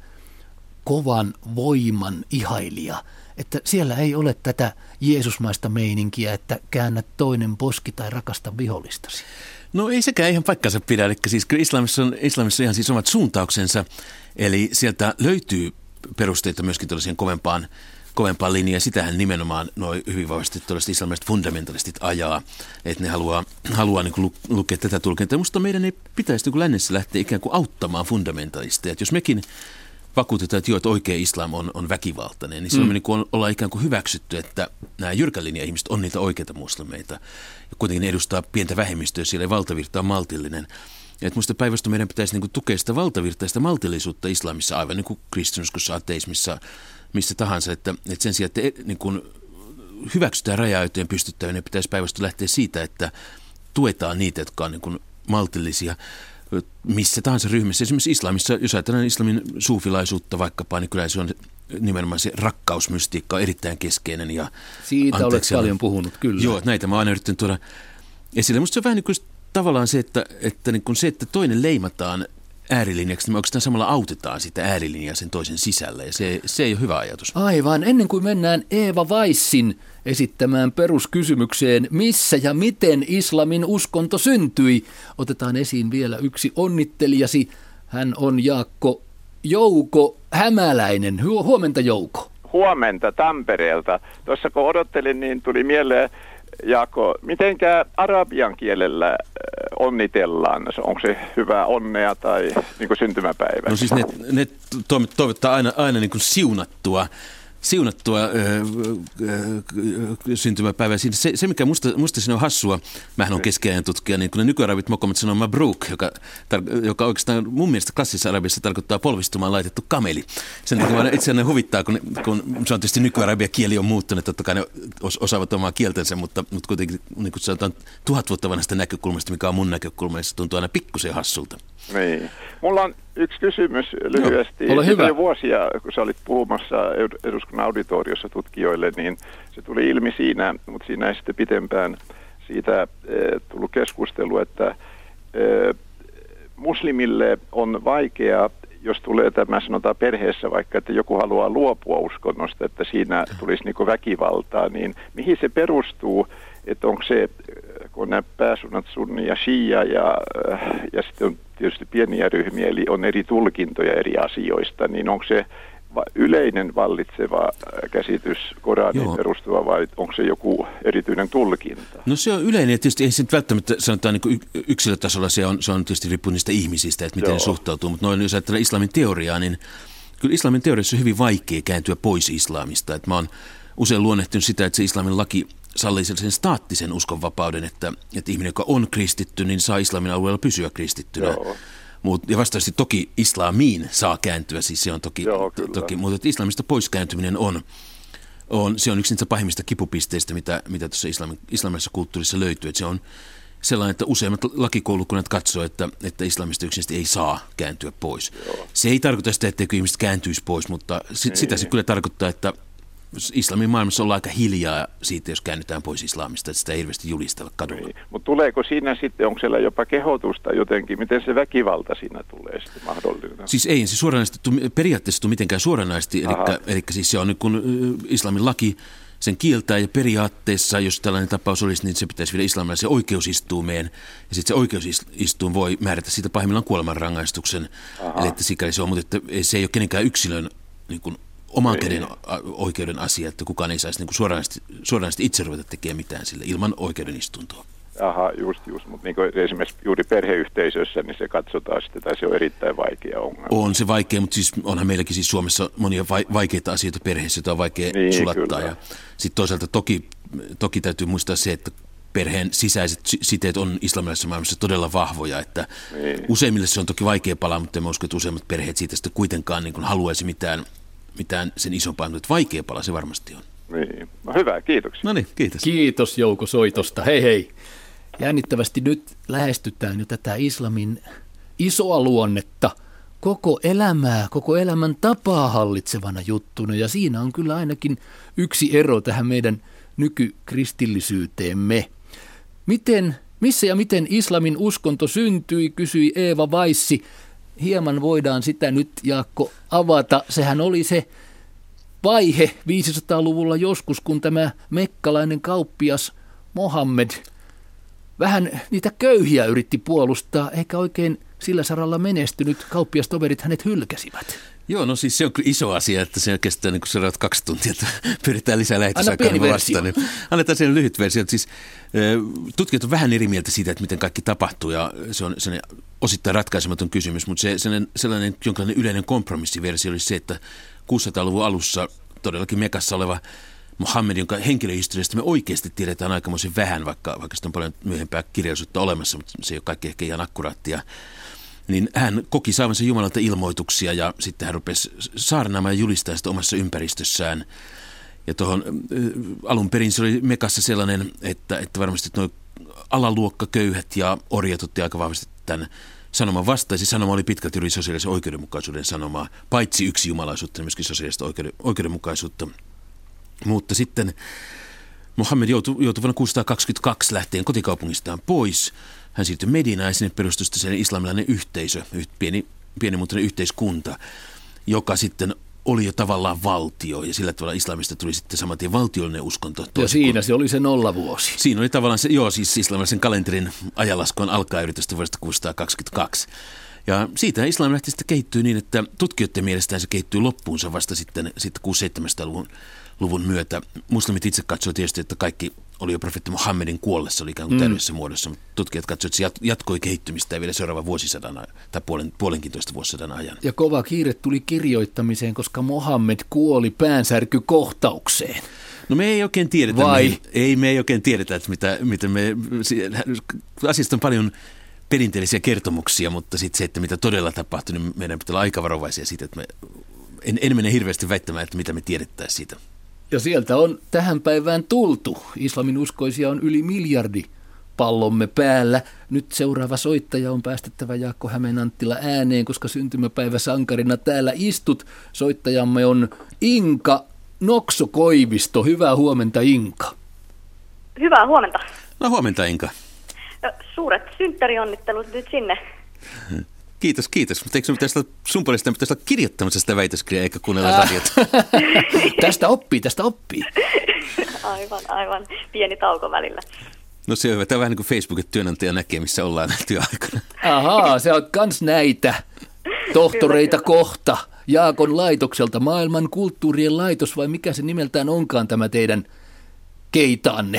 kovan voiman ihailija, että siellä ei ole tätä Jeesusmaista meininkiä, että käännät toinen poski tai rakasta vihollistasi. No ei sekään ihan paikkansa pidä, eli siis kyllä islamissa on, islamissa on ihan siis omat suuntauksensa, eli sieltä löytyy perusteita myöskin tällaiseen kovempaan, kovempaan linjaan. Sitähän nimenomaan noin hyvin vahvasti tällaiset islamilaiset fundamentalistit ajaa, että ne haluaa, haluaa niin kuin lukea tätä tulkintaa. Musta meidän ei pitäisi niin kuin lännessä lähteä ikään kuin auttamaan fundamentalisteja, että jos mekin vakuutetaan, että joo, että oikea islam on, on väkivaltainen, niin silloin mm. me niin ollaan ikään kuin hyväksytty, että nämä jyrkän linjan ihmiset on niitä oikeita muslimeita. Ja kuitenkin ne edustaa pientä vähemmistöä, siellä ei valtavirta on maltillinen. Ja että musta päivästä meidän pitäisi niin kuin tukea sitä valtavirtaista maltillisuutta islamissa, aivan niin kuin kristinuskossa, ateismissa, missä tahansa. Että, että sen sijaan, että niin kuin hyväksytään raja-aitojen pystyttävyyden, pitäisi päivästä lähteä siitä, että tuetaan niitä, jotka on niin kuin maltillisia. Missä tahansa ryhmässä, esimerkiksi islamissa, jos ajatellaan islamin suufilaisuutta vaikkapa, niin kyllä se on nimenomaan se rakkausmystiikka on erittäin keskeinen. Ja siitä olet paljon puhunut, kyllä. Joo, näitä mä oon aina yrittänyt tuoda esille. Musta se on vähän niin kuin tavallaan se, että, että, niin kuin se, että toinen leimataan äärilinjaksi, niin oikeastaan samalla autetaan sitä äärilinjaa sen toisen sisällä, ja se, se ei ole hyvä ajatus. Aivan, ennen kuin mennään Eeva Weissin esittämään peruskysymykseen, missä ja miten islamin uskonto syntyi, otetaan esiin vielä yksi onnittelijasi. Hän on Jaakko Jouko Hämäläinen. Huomenta, Jouko. Huomenta Tampereelta. Tuossa kun odottelin, niin tuli mieleen, Jaakko, mitenkä arabian kielellä onnitellaan? Onko se hyvää onnea tai niin kuin syntymäpäivä? No siis ne, ne toivottaa aina, aina niin kuin siunattua. siunattua öö, öö, syntymäpäivää. Se, se, mikä musta, musta siinä on hassua, mähän on keskiajan tutkija, niin kun ne nykyarabit mokomat sanoo mabruk, joka, tar- joka oikeastaan mun mielestä klassisessa arabiassa tarkoittaa polvistumaan laitettu kameli. Sen takia vaan itseään ne huvittaa, kun, ne, kun se on tietysti nykyarabia kieli on muuttunut, totta kai ne os- osaavat omaa kieltänsä, mutta, mutta kuitenkin niin kun sanotaan tuhat vuotta vanhasta näkökulmasta, mikä on mun näkökulma, se tuntuu aina pikkusen hassulta. Niin. Mulla on yksi kysymys lyhyesti. Joo, ole hyvä. Jo vuosia, kun sä olit puhumassa eduskunnan auditoriossa tutkijoille, niin se tuli ilmi siinä, mutta siinä ei sitten pitempään siitä e, tullut keskustelu, että e, muslimille on vaikea, jos tulee tämä sanotaan perheessä vaikka, että joku haluaa luopua uskonnosta, että siinä tulisi niinku väkivaltaa, niin mihin se perustuu, että onko se, kun nämä pääsunnat sunni ja shia ja, ja sitten on tietysti pieniä ryhmiä, eli on eri tulkintoja eri asioista, niin onko se yleinen vallitseva käsitys Koraniin Joo. perustuva vai onko se joku erityinen tulkinta? No se on yleinen, ja tietysti ei se nyt välttämättä sanotaan niin yksilötasolla, se on, se on tietysti riippuu niistä ihmisistä, että miten Joo. ne suhtautuu, mutta noin jos ajattelee islamin teoriaa, niin kyllä islamin teoriassa on hyvin vaikea kääntyä pois islamista, että mä oon usein luonnehtinut sitä, että se islamin laki sallii sellaisen staattisen uskonvapauden, että, että ihminen, joka on kristitty, niin saa islamin alueella pysyä kristittynä. Joo. Mut, ja vastaavasti toki islamiin saa kääntyä, siis se on toki, Joo, to, toki mutta islamista pois kääntyminen on, on, se on yksi niistä pahimmista kipupisteistä, mitä, mitä tuossa islamin, islamilaisessa kulttuurissa löytyy. Että se on sellainen, että useimmat lakikoulukunnat katsoo, että, että islamista yksinkertaisesti ei saa kääntyä pois. Joo. Se ei tarkoita sitä, etteikö ihmiset kääntyisi pois, mutta sit, niin. sitä se kyllä tarkoittaa, että islamin maailmassa ollaan aika hiljaa siitä, jos käännytään pois islamista, että sitä ei hirveästi julistella kadulla. Niin. Mutta tuleeko siinä sitten, onko siellä jopa kehotusta jotenkin, miten se väkivalta siinä tulee sitten mahdollinen? Siis ei se suoranaisesti, periaatteessa tule mitenkään suoranaisesti, eli, eli siis se on nyt kun islamin laki sen kieltää ja periaatteessa, jos tällainen tapaus olisi, niin se pitäisi viedä islamilaisen oikeusistuimeen ja sitten se oikeusistuin voi määrätä siitä pahimmillaan kuolemanrangaistuksen, Aha. eli että sikäli se on, mutta että se ei ole kenenkään yksilön niin kuin oman käden oikeuden asia, että kukaan ei saisi niin kuin suoranaisesti, suoranaisesti itse ruveta tekemään mitään sille ilman oikeuden istuntoa. Aha, just, just. Mutta niin esimerkiksi juuri perheyhteisössä, niin se katsotaan sitten, tai se on erittäin vaikea ongelma. On se vaikea, mutta siis onhan meilläkin siis Suomessa monia vaikeita asioita perheessä, joita on vaikea niin, sulattaa. Kyllä. Ja sitten toisaalta toki, toki täytyy muistaa se, että perheen sisäiset siteet on islamilaisessa maailmassa todella vahvoja, että niin. useimmille se on toki vaikea palaa, mutta en usko, että useimmat perheet siitä sitten kuitenkaan niin kuin haluaisi mitään mitään sen isompaa, mutta vaikea pala se varmasti on. Niin. No hyvä, kiitoksia. No niin, kiitos. Kiitos Jouko soitosta. Hei hei. Jännittävästi nyt lähestytään jo tätä islamin isoa luonnetta, koko elämää, koko elämän tapaa hallitsevana juttuna. Ja siinä on kyllä ainakin yksi ero tähän meidän nykykristillisyyteemme. Miten, missä ja miten islamin uskonto syntyi, kysyi Eeva Weissi. Hieman voidaan sitä nyt, Jaakko, avata. Sehän oli se vaihe viisisataaluvulla joskus, kun tämä mekkalainen kauppias Mohammed vähän niitä köyhiä yritti puolustaa, eikä oikein sillä saralla menestynyt. Kauppiastoverit hänet hylkäsivät. Joo, no siis se on kyllä iso asia, että se kestää niin kuin seuraavat kaksi tuntia, että pyritään lisää lähetysaikaa vastaan. Niin annetaan sen lyhyt versio. Siis, tutkijat on vähän eri mieltä siitä, että miten kaikki tapahtuu, ja se on sellainen osittain ratkaisematon kysymys, mutta se, sellainen, sellainen jonkinlainen yleinen kompromissiversio oli se, että kuusisataaluvun alussa todellakin Mekassa oleva Muhammed, jonka henkilöhistoriasta me oikeasti tiedetään aikamoisen vähän, vaikka, vaikka sitä on paljon myöhempää kirjallisuutta olemassa, mutta se ei ole kaikki ehkä ihan akkuraattia. Niin hän koki saavansa Jumalalta ilmoituksia ja sitten hän rupesi saarnaamaan ja julistamaan sitä omassa ympäristössään. Ja tuohon alun perin se oli Mekassa sellainen, että, että varmasti nuo alaluokka, köyhät ja orjat otti aika vahvasti tämän sanoman vastaan. Se sanoma oli pitkälti juuri sosiaalisen oikeudenmukaisuuden sanomaa, paitsi yksi jumalaisuutta, niin myöskin sosiaalista oikeuden, oikeudenmukaisuutta. Mutta sitten Muhammed joutui, joutui vuonna kuusisataakaksikymmentäkaksi lähteen kotikaupungistaan pois. Hän siirtyi Medinaan ja sinne perustui sellainen islamilainen yhteisö, pieni pienimuotoinen yhteiskunta, joka sitten oli jo tavallaan valtio, ja sillä tavalla islamista tuli sitten saman tien valtiollinen uskonto. Ja siinä se oli se nollavuosi. Siinä oli tavallaan se, joo, siis islamilaisen kalenterin ajanlaskuun alkaa yritystä vuodesta kuusisataakaksikymmentäkaksi. Ja siitä islam lähti sitten kehittyy niin, että tutkijoiden mielestään se kehittyy loppuunsa vasta sitten, sitten kuusi-seitsemänsataa-luvun luvun myötä. Muslimit itse katsoi tietysti, että kaikki oli jo profeetti Muhammedin kuollessa, oli ikään kuin täydellisessä mm. muodossa, mutta tutkijat katsoivat, että se jatkoi kehittymistä vielä seuraavan vuosisadan tai puolen, puolenkintoista vuosisadan ajan. Ja kova kiire tuli kirjoittamiseen, koska Muhammed kuoli päänsärkykohtaukseen. No me ei oikein tiedetä, Vai? Me, ei, me ei oikein tiedetä, että mitä, mitä me, asiasta on paljon perinteellisiä kertomuksia, mutta sitten se, että mitä todella tapahtui, niin meidän pitää olla aika varovaisia siitä, että me en, en mene hirveästi väittämään, että mitä me tiedettäisiin siitä. Ja sieltä on tähän päivään tultu. Islamin uskoisia on yli miljardi pallomme päällä. Nyt seuraava soittaja on päästettävä Jaakko Hämeen-Anttila ääneen, koska syntymäpäivä sankarina täällä istut. Soittajamme on Inka Nokso-Koivisto. Hyvää huomenta, Inka. Hyvää huomenta. No huomenta, Inka. Suuret synttärionnittelut nyt sinne. Kiitos, kiitos. Mutta eikö pitäisi olla sun puolesta, pitäisi olla kirjoittamassa sitä väitöskirjaa eikä kuunnella äh. radiota? Tästä oppii, tästä oppii. Aivan, aivan. Pieni tauko välillä. No se on hyvä. Tämä on vähän niin kuin Facebookin työnantaja näkee, missä ollaan työaikana. Ahaa, se on kans näitä tohtoreita kyllä, kohta. Jaakon laitokselta, maailman kulttuurien laitos, vai mikä se nimeltään onkaan tämä teidän keitaanne?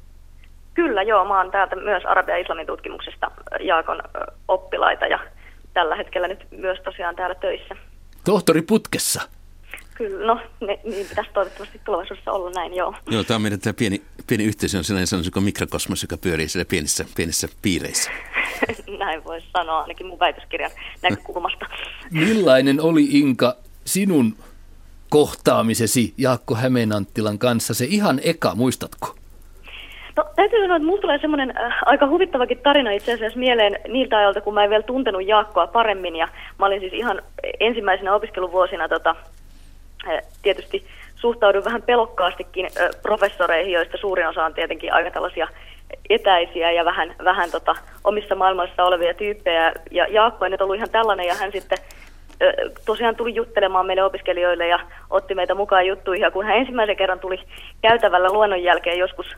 Kyllä, joo. Mä oon täältä myös Arabian islamin tutkimuksesta Jaakon oppilaita ja tällä hetkellä nyt myös tosiaan täällä töissä. Tohtori putkessa? Kyllä, no ne, niin pitäisi toivottavasti tulevaisuudessa olla näin, joo. Joo, tämä on meidän tämä pieni, pieni yhteisö, on sellainen sanoisin mikrokosmos, joka pyörii siellä pienissä, pienissä piireissä. Näin voisi sanoa ainakin mun väitöskirjan näkökulmasta. Millainen oli, Inka, sinun kohtaamisesi Jaakko Hämeen-Anttilan kanssa? Se ihan eka, muistatko? No täytyy sanoa, että musta tulee semmoinen äh, aika huvittavakin tarina itse asiassa mieleen niiltä ajoilta, kun mä en vielä tuntenut Jaakkoa paremmin. Ja mä olin siis ihan ensimmäisenä opiskeluvuosina tota, äh, tietysti suhtaudun vähän pelokkaastikin äh, professoreihin, joista suurin osa on tietenkin aika tällaisia etäisiä ja vähän, vähän tota, omissa maailmassa olevia tyyppejä. Ja Jaakko ei nyt ollut ihan tällainen ja hän sitten äh, tosiaan tuli juttelemaan meille opiskelijoille ja otti meitä mukaan juttuihin. Ja kun hän ensimmäisen kerran tuli käytävällä luonnon jälkeen joskus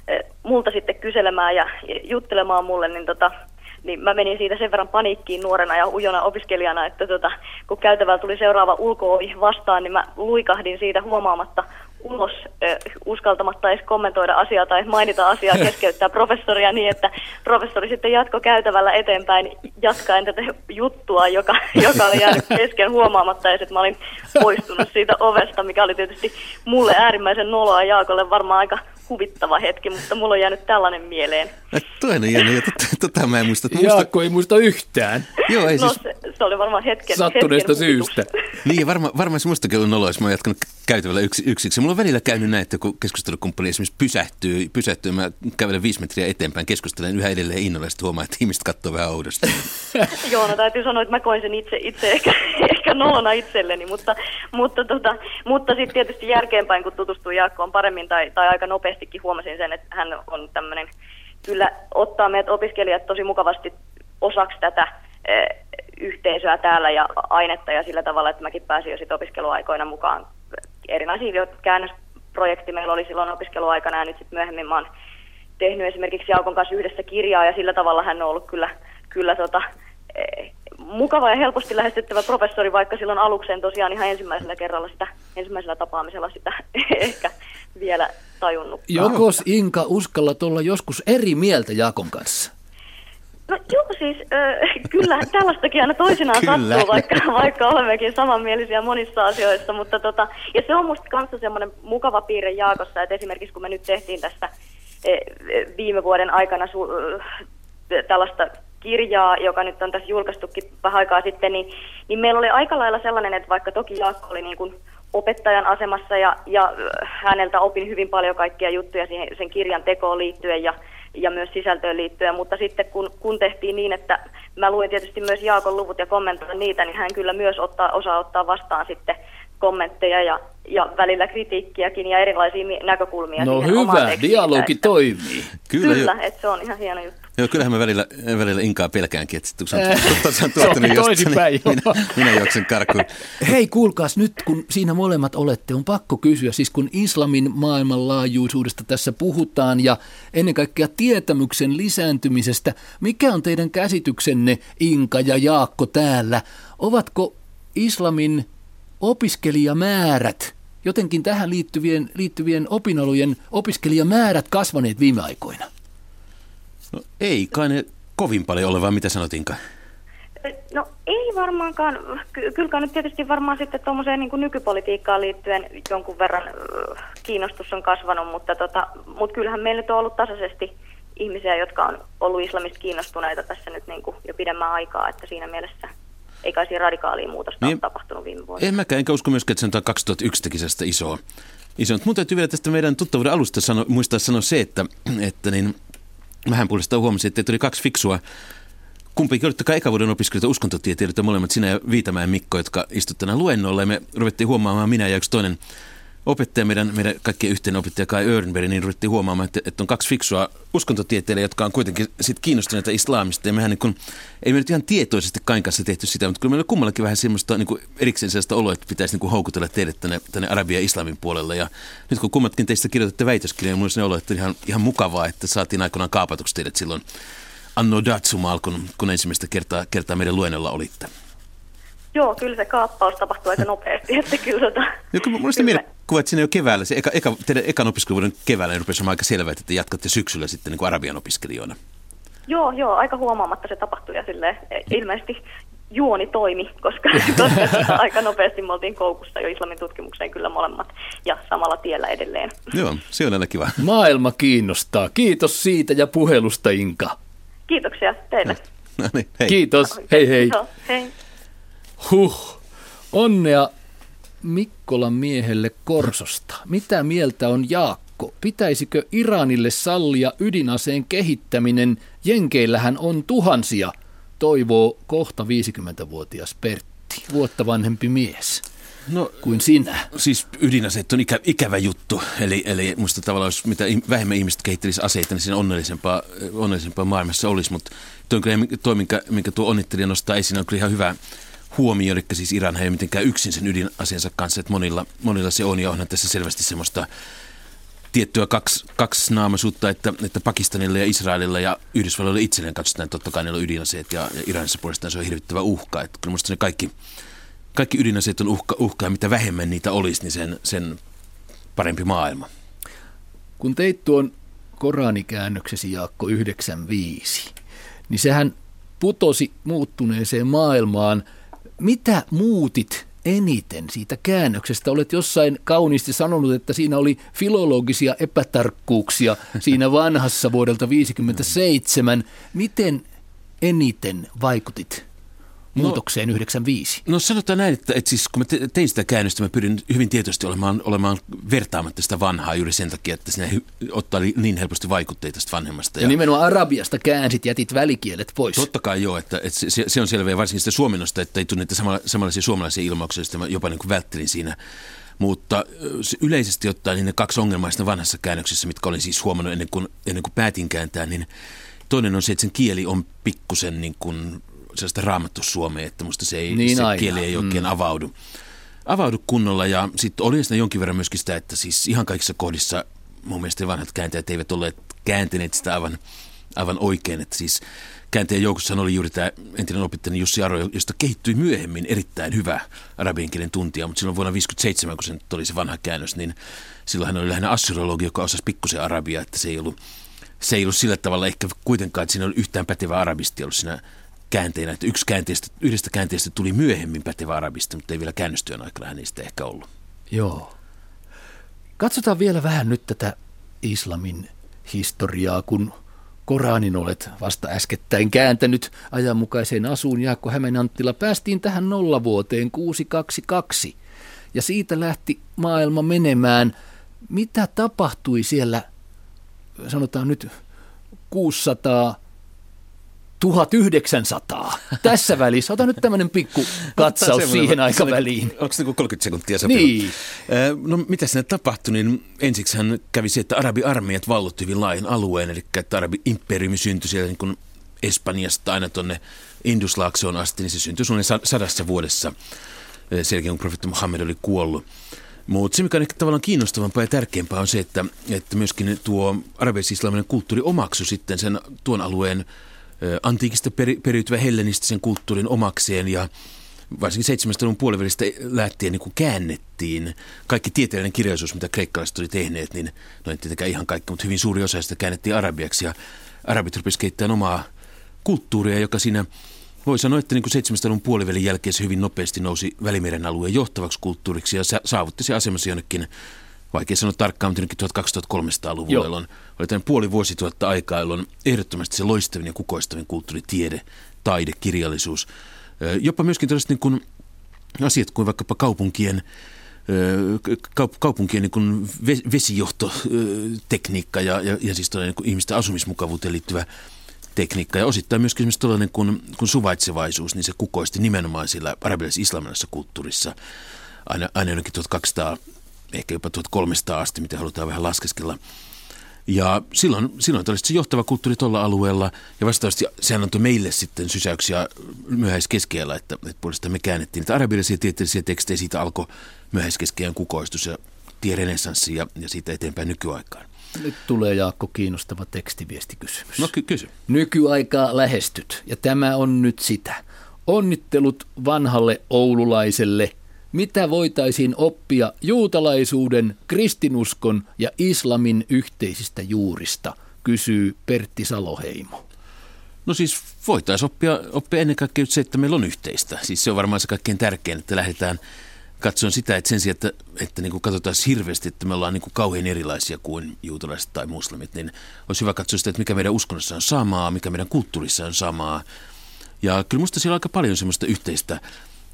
multa sitten kyselemään ja juttelemaan mulle, niin, tota, niin mä menin siitä sen verran paniikkiin nuorena ja ujona opiskelijana, että tota, kun käytävällä tuli seuraava ulko-ovi vastaan, niin mä luikahdin siitä huomaamatta ulos, äh, uskaltamatta edes kommentoida asiaa tai mainita asiaa, keskeyttää professoria niin, että professori sitten jatkoi käytävällä eteenpäin jatkaen tätä juttua, joka, joka oli jäänyt kesken huomaamatta, ja sitten mä olin poistunut siitä ovesta, mikä oli tietysti mulle äärimmäisen noloa, Jaakolle varmaan aika huvittava hetki, mutta mulla on jäänyt tällainen mieleen. Toinen hieno, ja tota, tota mä en muista. Jaakko muista... ei muista yhtään. Joo, ei no, siis... se, se oli varmaan hetken sattuneesta syystä. Niin, varmaan varma se mustakin ollut noloa, jos mä oon jatkanut käytävällä yksi, yksiksi. Mulla on välillä käynyt näin, että kun keskustelukumppani esimerkiksi pysähtyy, pysähtyy, mä kävelen viisi metriä eteenpäin, keskustelen yhä edelleen innolla, ja sitten huomaan, että ihmiset katsoo vähän oudosti. Joo, no täytyy sanoa, että mä koin sen itse, itse ehkä, ehkä nolona itselleni, mutta, mutta, tota, mutta sitten tietysti jälkeenpäin, kun tutustuu Jaakkoon paremmin tai, tai aika nopeastikin huomasin sen, että hän on tämmöinen, kyllä ottaa meidät opiskelijat tosi mukavasti osaksi tätä e, yhteisöä täällä ja ainetta ja sillä tavalla, että mäkin pääsin jo sitten opiskeluaikoina mukaan erinäisiä käännösprojekti meillä oli silloin opiskeluaikana ja nyt sitten myöhemmin mä oon tehnyt esimerkiksi Jaakon kanssa yhdessä kirjaa ja sillä tavalla hän on ollut kyllä, kyllä tota, e, mukava ja helposti lähestyttävä professori, vaikka silloin alukseen tosiaan ihan ensimmäisellä kerralla sitä, ensimmäisellä tapaamisella sitä ehkä vielä tajunnut. Jokos, Inka, uskallat olla joskus eri mieltä Jaakon kanssa? No joo, siis äh, kyllä tällaistakin aina toisinaan sattuu, vaikka, vaikka olemmekin samanmielisiä monissa asioissa, mutta tota, ja se on musta kanssa semmoinen mukava piirre Jaakossa, että esimerkiksi kun me nyt tehtiin tässä eh, viime vuoden aikana su- äh, tällaista kirjaa, joka nyt on tässä julkaistukin vähän aikaa sitten, niin, niin meillä oli aika lailla sellainen, että vaikka toki Jaakko oli niin kuin opettajan asemassa ja, ja häneltä opin hyvin paljon kaikkia juttuja siihen, sen kirjan tekoon liittyen ja, ja myös sisältöön liittyen, mutta sitten kun, kun tehtiin niin, että mä luin tietysti myös Jaakon luvut ja kommentoin niitä, niin hän kyllä myös ottaa, osaa ottaa vastaan sitten kommentteja ja, ja välillä kritiikkiäkin ja erilaisia näkökulmia no siihen hyvä, omaan tekstiin. Dialogi että, toimii. Kyllä, kyllä että se on ihan hieno juttu. Joo, kyllähän mä välillä, välillä Inkaa pelkäänkin, että kun se on tuottanut toisinpäin, niin minä, minä juoksen karkuun. Hei, kuulkaas nyt, kun siinä molemmat olette, on pakko kysyä, siis kun islamin maailmanlaajuisuudesta tässä puhutaan ja ennen kaikkea tietämyksen lisääntymisestä, mikä on teidän käsityksenne, Inka ja Jaakko täällä? Ovatko islamin opiskelijamäärät, jotenkin tähän liittyvien, liittyvien opinalojen opiskelijamäärät kasvaneet viime aikoina? No ei kai ne kovin paljon ole, vaan mitä sanotinkaan? No ei varmaankaan. Ky- kyllä nyt tietysti varmaan sitten tuommoiseen niin kuin nykypolitiikkaan liittyen jonkun verran äh, kiinnostus on kasvanut, mutta tota, mut kyllähän meillä nyt on ollut tasaisesti ihmisiä, jotka on ollut islamista kiinnostuneita tässä nyt niin kuin jo pidemmän aikaa, että siinä mielessä ei kai siinä radikaalia muutosta niin, ole tapahtunut viime vuosina. En mäkään, enkä usko myöskään, että se on kaksituhattayksi tekisestä isoa. isoa. Mun täytyy vielä tästä meidän tuttavuuden alusta sano, muistaa sanoa se, että, että niin, vähän puolestaan huomasin, että teitä oli kaksi fiksua. Kumpikin olitte eka vuoden opiskelijoita uskontotieteilijöitä, molemmat sinä ja Viitamäen Mikko, jotka istuivat tänään luennolla. Ja me ruvettiin huomaamaan, minä ja yksi toinen opettaja, meidän, meidän kaikkien yhteinen opettaja Kai Örnberg, niin ruvettiin huomaamaan, että, että on kaksi fiksua uskontotieteilijää, jotka on kuitenkin sit kiinnostuneita islamista. Ja mehän niin kun, ei me nyt ihan tietoisesti Kain kanssa tehty sitä, mutta kyllä meillä on kummallakin vähän semmoista niin erikseen sellaista oloa, että pitäisi niin houkutella teidät tänne, tänne Arabia ja islamin puolelle. Ja nyt kun kummatkin teistä kirjoitatte väitöskirjaa, niin minulla on sellainen olo, että ihan, ihan mukavaa, että saatiin aikoinaan kaapatuksi teidät silloin Anno Datsumaal, kun, kun ensimmäistä kertaa, kertaa meidän luennolla olitte. Joo, kyllä se kaappaus tapahtuu aika nopeasti, että kyllä tota... Joo, kun minusta mielikuva, että siinä jo keväällä, se eka, eka, teidän ekan opiskeluvuoden keväällä niin rupesi aika selvää, että te jatkatte syksyllä sitten niin kuin arabian opiskelijoina. Joo, joo, aika huomaamatta se tapahtui ja silleen ilmeisesti juoni toimi, koska, koska aika nopeasti me oltiin koukussa jo islamin tutkimukseen kyllä molemmat ja samalla tiellä edelleen. Joo, se on aina kiva. Maailma kiinnostaa. Kiitos siitä ja puhelusta, Inka. Kiitoksia teille. No niin, hei. Kiitos, hei hei. Joo, hei. Huh, onnea Mikkolan miehelle Korsosta. Mitä mieltä on Jaakko? Pitäisikö Iranille sallia ydinaseen kehittäminen? Jenkeillähän on tuhansia, toivoo kohta viisikymmentävuotias Pertti, vuotta vanhempi mies. No, kuin sinä. Siis ydinaseet on ikä, ikävä juttu, eli, eli musta tavallaan jos mitä vähemmän ihmiset kehittelisi aseita, niin siinä onnellisempaa, onnellisempaa maailmassa olisi, mutta tuo, tuo minkä, minkä tuo onnittelija nostaa esiin, on kyllä ihan hyvä huomio, eli siis Iran ei ole mitenkään yksin sen ydinaseensa kanssa, että monilla, monilla se on, ja onhan tässä selvästi semmoista tiettyä kaksi, kaksinaamaisuutta, että, että Pakistanilla ja Israelilla ja Yhdysvalloilla itselleen katsotaan, että totta kai niillä on ydinaseet, ja, ja Iranissa puolestaan se on hirvittävä uhka, että kyllä musta ne kaikki Kaikki ydinaseet on uhka, uhka ja mitä vähemmän niitä olisi, niin sen, sen parempi maailma. Kun teit tuon Koranikäännöksesi, Jaakko, yhdeksänkymmentäviisi, niin sehän putosi muuttuneeseen maailmaan. Mitä muutit eniten siitä käännöksestä? Olet jossain kauniisti sanonut, että siinä oli filologisia epätarkkuuksia siinä vanhassa vuodelta viisikymmentäseitsemän. Miten eniten vaikutit muutokseen no, yhdeksänkymmentäviisi? No sanotaan näin, että, että siis kun mä tein sitä käännöstä, mä pyrin hyvin tietoisesti olemaan, olemaan vertaamatta sitä vanhaa juuri sen takia, että siinä ottaa niin helposti vaikutteita tästä vanhemmasta. Ja, ja nimenomaan arabiasta käänsit, jätit välikielet pois. Totta kai joo, että, että se, se on selvää, varsinkin sitä suomennosta, että ei tunne niitä samalla, samanlaisia suomalaisia ilmauksia, joista mä jopa niin kuin välttelin siinä. Mutta yleisesti ottaen niin ne kaksi ongelmaa siinä vanhassa käännöksessä, mitkä olin siis huomannut ennen kuin, ennen kuin päätin kääntää, niin toinen on se, että sen kieli on pikkusen niin kuin sellaista raamattu suomea, että musta se, ei, niin se aina. kieli ei oikein mm. avaudu, avaudu kunnolla. Ja sitten oli siinä jonkin verran myöskin sitä, että siis ihan kaikissa kohdissa mun mielestä vanhat kääntäjät eivät olleet kääntäneet sitä aivan, aivan oikein. Että siis kääntäjän joukossa oli juuri tämä entinen opettajani Jussi Aro, josta kehittyi myöhemmin erittäin hyvä arabian kielen tuntija, mutta silloin vuonna viisikymmentäseitsemän, kun se nyt oli se vanha käännös, niin silloin hän oli lähinnä assyrologi, joka osasi pikkusen arabiaa, että se ei ollut, se ei ollut sillä tavalla ehkä kuitenkaan, että siinä oli yhtään pätevä arabisti ollut siinä käänteenä, että yksi käänteestä, yhdestä käänteestä tuli myöhemmin pätevä arabista, mutta ei vielä käännöstyön aikana niistä ehkä ollut. Joo. Katsotaan vielä vähän nyt tätä islamin historiaa, kun Koranin olet vasta äskettäin kääntänyt ajanmukaiseen asuun. Jaakko Hämeen-Anttila, päästiin tähän nollavuoteen kuusi kaksi kaksi ja siitä lähti maailma menemään. Mitä tapahtui siellä, sanotaan nyt kuusisataa tuhatyhdeksänsataa. Tässä välissä. Ota nyt tämmöinen pikku katsaus siihen aikaväliin. Onko se kolmekymmentä sekuntia sopiva? Niin. No mitä siinä tapahtui, niin ensiksi hän kävi se, että arabiarmeijat vallotti hyvin laajan alueen, eli että arabi-imperiumi syntyi siellä niin kuin Espanjasta aina tuonne Induslaaksoon asti, niin se syntyi suunnilleen sadassa vuodessa, sen jälkeen kun profeetta Muhammed oli kuollut. Mutta se, mikä on ehkä tavallaan kiinnostavampaa ja tärkeämpää, on se, että, että myöskin tuo arabeis-islaminen kulttuuri omaksui sitten sen tuon alueen antiikista peri, periytyvä hellenistisen kulttuurin omakseen, ja varsinkin seitsemännen luvun puolivälistä lähtien niin kuin käännettiin kaikki tieteellinen kirjallisuus, mitä kreikkalaiset oli tehneet, niin no ei tietenkään ihan kaikki, mutta hyvin suuri osa sitä käännettiin arabiaksi, ja arabit rupesivat kehittämään omaa kulttuuria, joka siinä voi sanoa, että niin kuin seitsemännen luvun puolivälin jälkeen se hyvin nopeasti nousi Välimeren alueen johtavaksi kulttuuriksi ja saavutti se asemassa jonnekin, vaikea sanoa tarkkaan, mutta tuhatkaksisataakolmekymmentäluvulla, jolloin oli tämän puoli vuosituhatta aikaa, jolloin ehdottomasti se loistavin ja kukoistavin kulttuuri, tiede, taide, kirjallisuus. Jopa myöskin tällaiset niin kuin asiat kuin vaikkapa kaupunkien, kaup- kaupunkien niin kuin vesijohtotekniikka ja, ja, ja siis niin kuin ihmisten asumismukavuuteen liittyvä tekniikka ja osittain myöskin esimerkiksi tällainen kuin, kuin suvaitsevaisuus, niin se kukoisti nimenomaan sillä arabialais-islamilaisessa kulttuurissa aina, aina jonnekin tuhatkaksisataa, ehkä jopa tuhatkolmesataa asti, mitä halutaan vähän laskeskella. Ja silloin, silloin tällaista se johtava kulttuuri tuolla alueella, ja vastaavasti sehän antoi meille sitten sysäyksiä myöhäiskeskeellä, että, että puolestaan me käännettiin niitä arabialaisia tieteellisiä tekstejä, siitä alkoi myöhäiskeskeän kukoistus ja tierenesanssi ja, ja siitä eteenpäin nykyaikaan. Nyt tulee, Jaakko, kiinnostava tekstiviestikysymys. No ky- kysy. Nykyaikaa lähestyt, ja tämä on nyt sitä. Onnittelut vanhalle oululaiselle. Mitä voitaisiin oppia juutalaisuuden, kristinuskon ja islamin yhteisistä juurista, kysyy Pertti Saloheimo. No siis voitaisiin oppia, oppia ennen kaikkea se, että meillä on yhteistä. Siis se on varmaan se kaikkein tärkein, että lähdetään katsomaan sitä, että sen sijaan, että, että niin kuin katsotaan hirveästi, että me ollaan niin kuin kauhean erilaisia kuin juutalaiset tai muslimit, niin olisi hyvä katsoa sitä, että mikä meidän uskonnossa on samaa, mikä meidän kulttuurissa on samaa. Ja kyllä musta siellä on aika paljon semmoista yhteistä,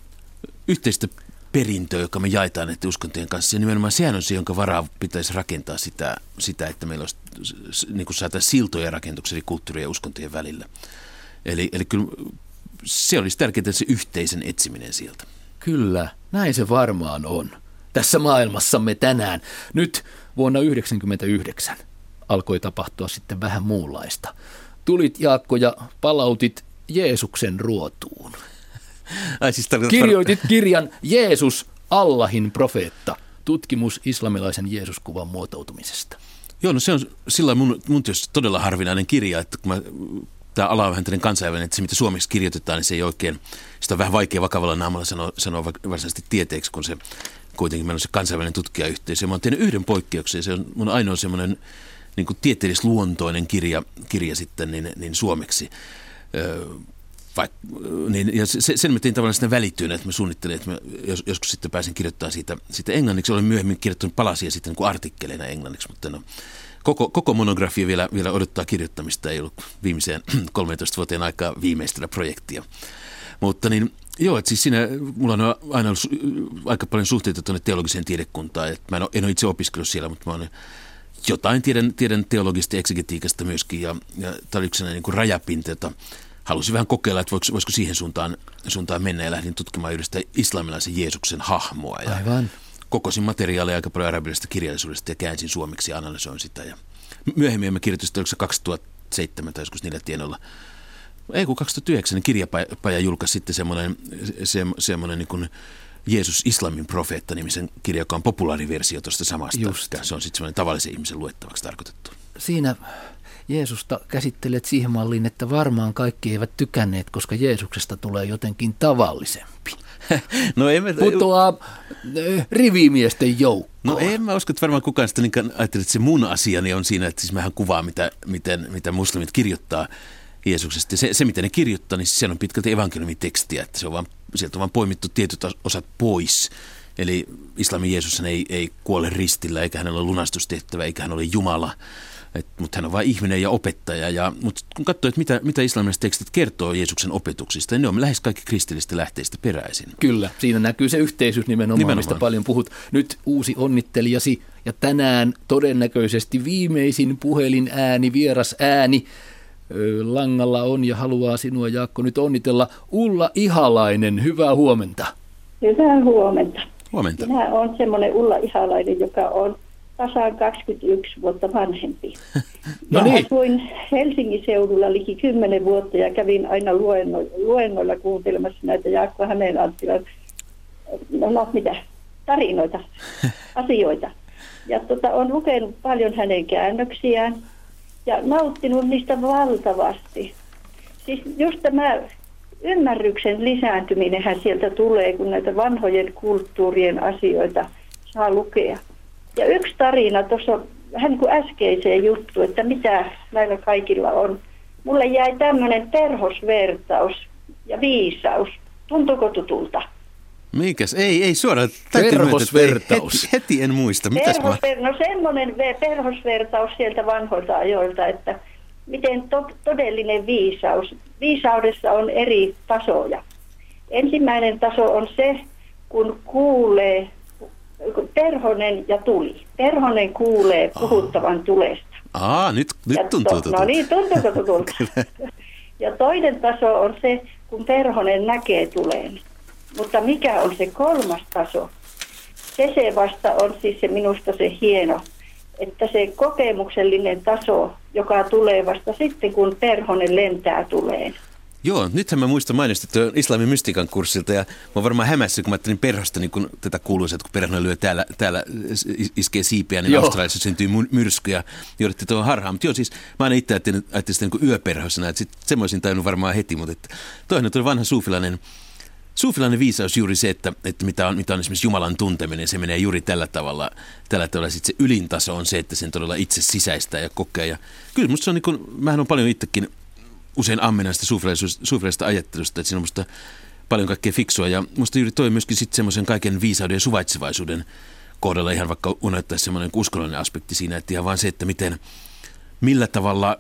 yhteistä perintöä, joka me jaetaan näiden uskontojen kanssa. Ja nimenomaan sehän on se, jonka varaa pitäisi rakentaa sitä, sitä että meillä olisi, niin kuin saataisiin siltoja rakentuksia kulttuurien ja uskontojen välillä. Eli, eli kyllä se olisi tärkeää, se yhteisen etsiminen sieltä. Kyllä, näin se varmaan on. Tässä maailmassamme tänään. Nyt vuonna yhdeksänkymmentäyhdeksän alkoi tapahtua sitten vähän muunlaista. Tulit, Jaakko, ja palautit Jeesuksen ruotuun. Ai, siis Kirjoitit kirjan Jeesus, Allahin profeetta, tutkimus islamilaisen Jeesuskuvan muotoutumisesta. Joo, no se on sillä mun, mun tietysti todella harvinainen kirja, että kun mä, tämä ala on vähän tällainen kansainvälinen, että se mitä suomeksi kirjoitetaan, niin se ei oikein, sitä on vähän vaikea vakavalla naamalla sanoa, sanoa varsinaisesti tieteeksi, kun se kuitenkin meillä on se kansainvälinen tutkijayhteisö. Mä oon tehnyt yhden poikkeuksen, se on mun ainoa semmoinen niin kuin tieteellisluontoinen kirja, kirja sitten niin, niin suomeksi. Öö, Vaik, niin, ja se, sen me tein tavallaan sitä välityönä, että mä suunnittelin, että mä jos, joskus sitten pääsen kirjoittamaan siitä, siitä englanniksi. Olen myöhemmin kirjoittanut palasia sitten niin kuin artikkeleina englanniksi, mutta no, koko, koko monografia vielä, vielä odottaa kirjoittamista. Ei ollut viimeiseen kolmetoista vuoteen aikaa viimeistellä projektia. Mutta niin, joo, että siis siinä mulla on aina ollut aika paljon suhteita tuonne teologiseen tiedekuntaan. Että mä en ole, en ole itse opiskellut siellä, mutta mä oon jotain tiedän, tiedän teologista ja eksegetiikasta myöskin. Ja, ja tämä oli yksi niin kuin rajapinta, jota halusin vähän kokeilla, että voisiko, voisiko siihen suuntaan, suuntaan mennä, ja lähdin tutkimaan yhdestä islamilaisen Jeesuksen hahmoa. Ja aivan. Kokosin materiaalia aika paljon arabialaisesta kirjallisuudesta ja käänsin suomeksi ja analysoin sitä. Ja myöhemmin mä kirjoitin sitä, oliko se kaksituhattaseitsemän tai joskus niillä tienoilla. Ei kun kaksituhattayhdeksän, niin Kirjapaja julkaisi sitten semmoinen, se, semmoinen niin kuin Jeesus Islamin profeetta -nimisen kirja, joka on populaariversio tuosta samasta. Just. Se on sitten semmoinen tavallisen ihmisen luettavaksi tarkoitettu. Siinä Jeesusta käsittelet siihen malliin, että varmaan kaikki eivät tykänneet, koska Jeesuksesta tulee jotenkin tavallisempi. No en mä... Putoaa rivimiesten joukkoon. No en mä usko, että varmaan kukaan sitä niin ajattelee, että se mun asiani on siinä, että siis mähän kuvaan, mitä, miten, mitä muslimit kirjoittaa Jeesuksesta. Se, se, mitä ne kirjoittaa, niin se on pitkälti evankeliumitekstiä, että se on vaan, sieltä on vaan poimittu tietyt osat pois. Eli islamin Jeesus ei, ei kuole ristillä, eikä hänellä ole lunastustehtävä, eikä hän ole Jumala. Mutta hän on vain ihminen ja opettaja. Ja, mutta kun katsoo, että mitä, mitä islamilaiset tekstit kertoo Jeesuksen opetuksista, niin ne on lähes kaikki kristillisistä lähteistä peräisin. Kyllä, siinä näkyy se yhteisyys nimenomaan, nimenomaan, mistä paljon puhut. Nyt uusi onnittelijasi ja tänään todennäköisesti viimeisin puhelin ääni, vieras ääni. langalla on ja haluaa sinua, Jaakko, nyt onnitella. Ulla Ihalainen, hyvää huomenta. Hyvää huomenta. Huomenta. Minä olen semmoinen Ulla Ihalainen, joka on tasan kaksikymmentäyksi vuotta vanhempi. No niin. Asuin Helsingin seudulla liki kymmenen vuotta ja kävin aina luennoilla, luennoilla kuuntelemassa näitä Jaakko Hämeenanttilan, no, no mitä, tarinoita, asioita. Ja tota, olen lukenut paljon hänen käännöksiään ja nauttinut niistä valtavasti. Siis just tämä ymmärryksen lisääntyminenhän sieltä tulee, kun näitä vanhojen kulttuurien asioita saa lukea. Ja yksi tarina tuossa vähän niin kuin äskeiseen juttu, että mitä näillä kaikilla on. Mulle jäi tämmöinen perhosvertaus ja viisaus. Tuntuuko tutulta? Mikäs? Ei, ei suoraan. Perhosvertaus. Heti, heti en muista. Mitäs mä... No semmoinen perhosvertaus sieltä vanhoilta ajoilta, että miten to- todellinen viisaus. Viisaudessa on eri tasoja. Ensimmäinen taso on se, kun kuulee perhonen ja tuli. Perhonen kuulee puhuttavan tulesta. Aa, nyt, nyt tuntuu to- tutulta. No niin, tuntuuko tutulta? Ja toinen taso on se, kun perhonen näkee tuleen. Mutta mikä on se kolmas taso? Se se vasta on siis se minusta se hieno, että se kokemuksellinen taso, joka tulee vasta sitten, kun perhonen lentää tuleen. Joo, nythän mä muistan mainostin tuon islamin mystiikan kurssilta ja mä oon varmaan hämässä, kun mä ajattelin perhosta, niin kun tätä kuuluisa, että kun perhonen lyö täällä, täällä iskee siipiä, niin joo. Australiassa syntyy myrsky ja joudutte tuohon harhaan. Mutta joo, siis mä aina itse ajattelin, ajattelin sitä niin kuin yöperhosena, että sitten semmoisin tajunnut varmaan heti, mutta että toinen on vanha suufilainen, suufilainen viisaus juuri se, että, että mitä, on, mitä on esimerkiksi Jumalan tunteminen, se menee juuri tällä tavalla. Tällä tavalla sitten se ylintaso on se, että sen todella itse sisäistää ja kokee. Ja kyllä musta se on niin kuin, mähän on paljon itsekin usein ammennaista suufilaisesta ajattelusta, että siinä on musta paljon kaikkea fiksua. Ja musta juuri toi myöskin sitten semmoisen kaiken viisauden ja suvaitsevaisuuden kohdalla ihan vaikka unohtaisi semmoinen uskonnollinen aspekti siinä, että ihan vaan se, että miten, millä tavalla,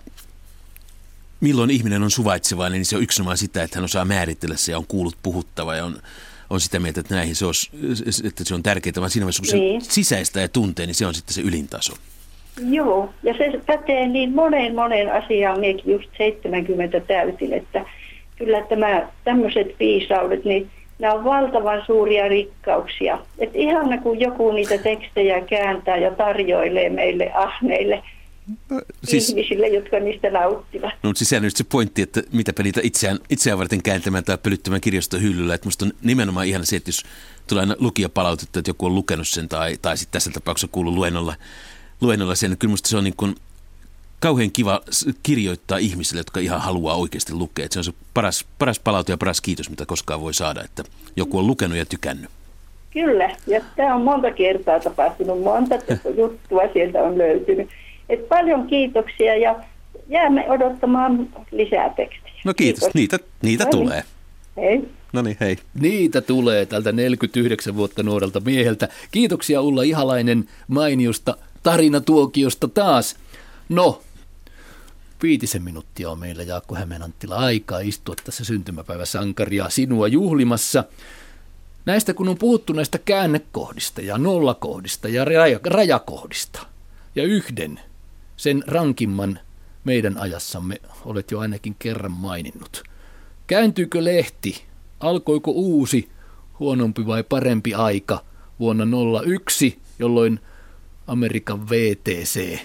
milloin ihminen on suvaitsevainen, niin se on yksinomaan sitä, että hän osaa määritellä se ja on kuullut puhuttava ja on, on sitä mieltä, että näihin se, olisi, että se on tärkeää, vaan siinä vaiheessa, kun niin. Se sisäistä ja tuntee, niin se on sitten se ylintaso. Joo, ja se pätee niin moneen moneen asiaan, minäkin just seitsemänkymmentä täytin, että kyllä tämä tämmöiset viisaudet, niin nämä on valtavan suuria rikkauksia. Että ihana, kun joku niitä tekstejä kääntää ja tarjoilee meille ahneille no, siis, ihmisille, jotka niistä nauttivat. No, mutta siis sehän on just se pointti, että mitäpä niitä itseään, itseään varten kääntämään tai pölyttämään kirjastohyllyllä. Että musta on nimenomaan ihana se, että jos tulee aina lukijapalautetta, että joku on lukenut sen tai, tai sitten tässä tapauksessa kuullut luennolla, luennolla sen. Kyllä musta se on niin kuin kauhean kiva kirjoittaa ihmisille, jotka ihan haluaa oikeasti lukea. Että se on se paras, paras palaute ja paras kiitos, mitä koskaan voi saada, että joku on lukenut ja tykännyt. Kyllä, ja tämä on monta kertaa tapahtunut, monta juttua sieltä on löytynyt. Et paljon kiitoksia ja jäämme odottamaan lisää tekstiä. No kiitos, kiitos. niitä, niitä Noniin. tulee. Hei. No niin, hei. Niitä tulee tältä neljäkymmentäyhdeksän vuotta nuorelta mieheltä. Kiitoksia Ulla Ihalainen mainiosta tarinatuokiosta taas. No, viitisen minuuttia on meillä, Jaakko Hämeenanttila, aikaa istua tässä syntymäpäiväsankaria sinua juhlimassa. Näistä kun on puhuttu näistä käännekohdista ja nollakohdista ja raja, rajakohdista ja yhden, sen rankimman meidän ajassamme olet jo ainakin kerran maininnut. Kääntyykö lehti? Alkoiko uusi, huonompi vai parempi aika vuonna nolla yksi, jolloin Amerikan V T C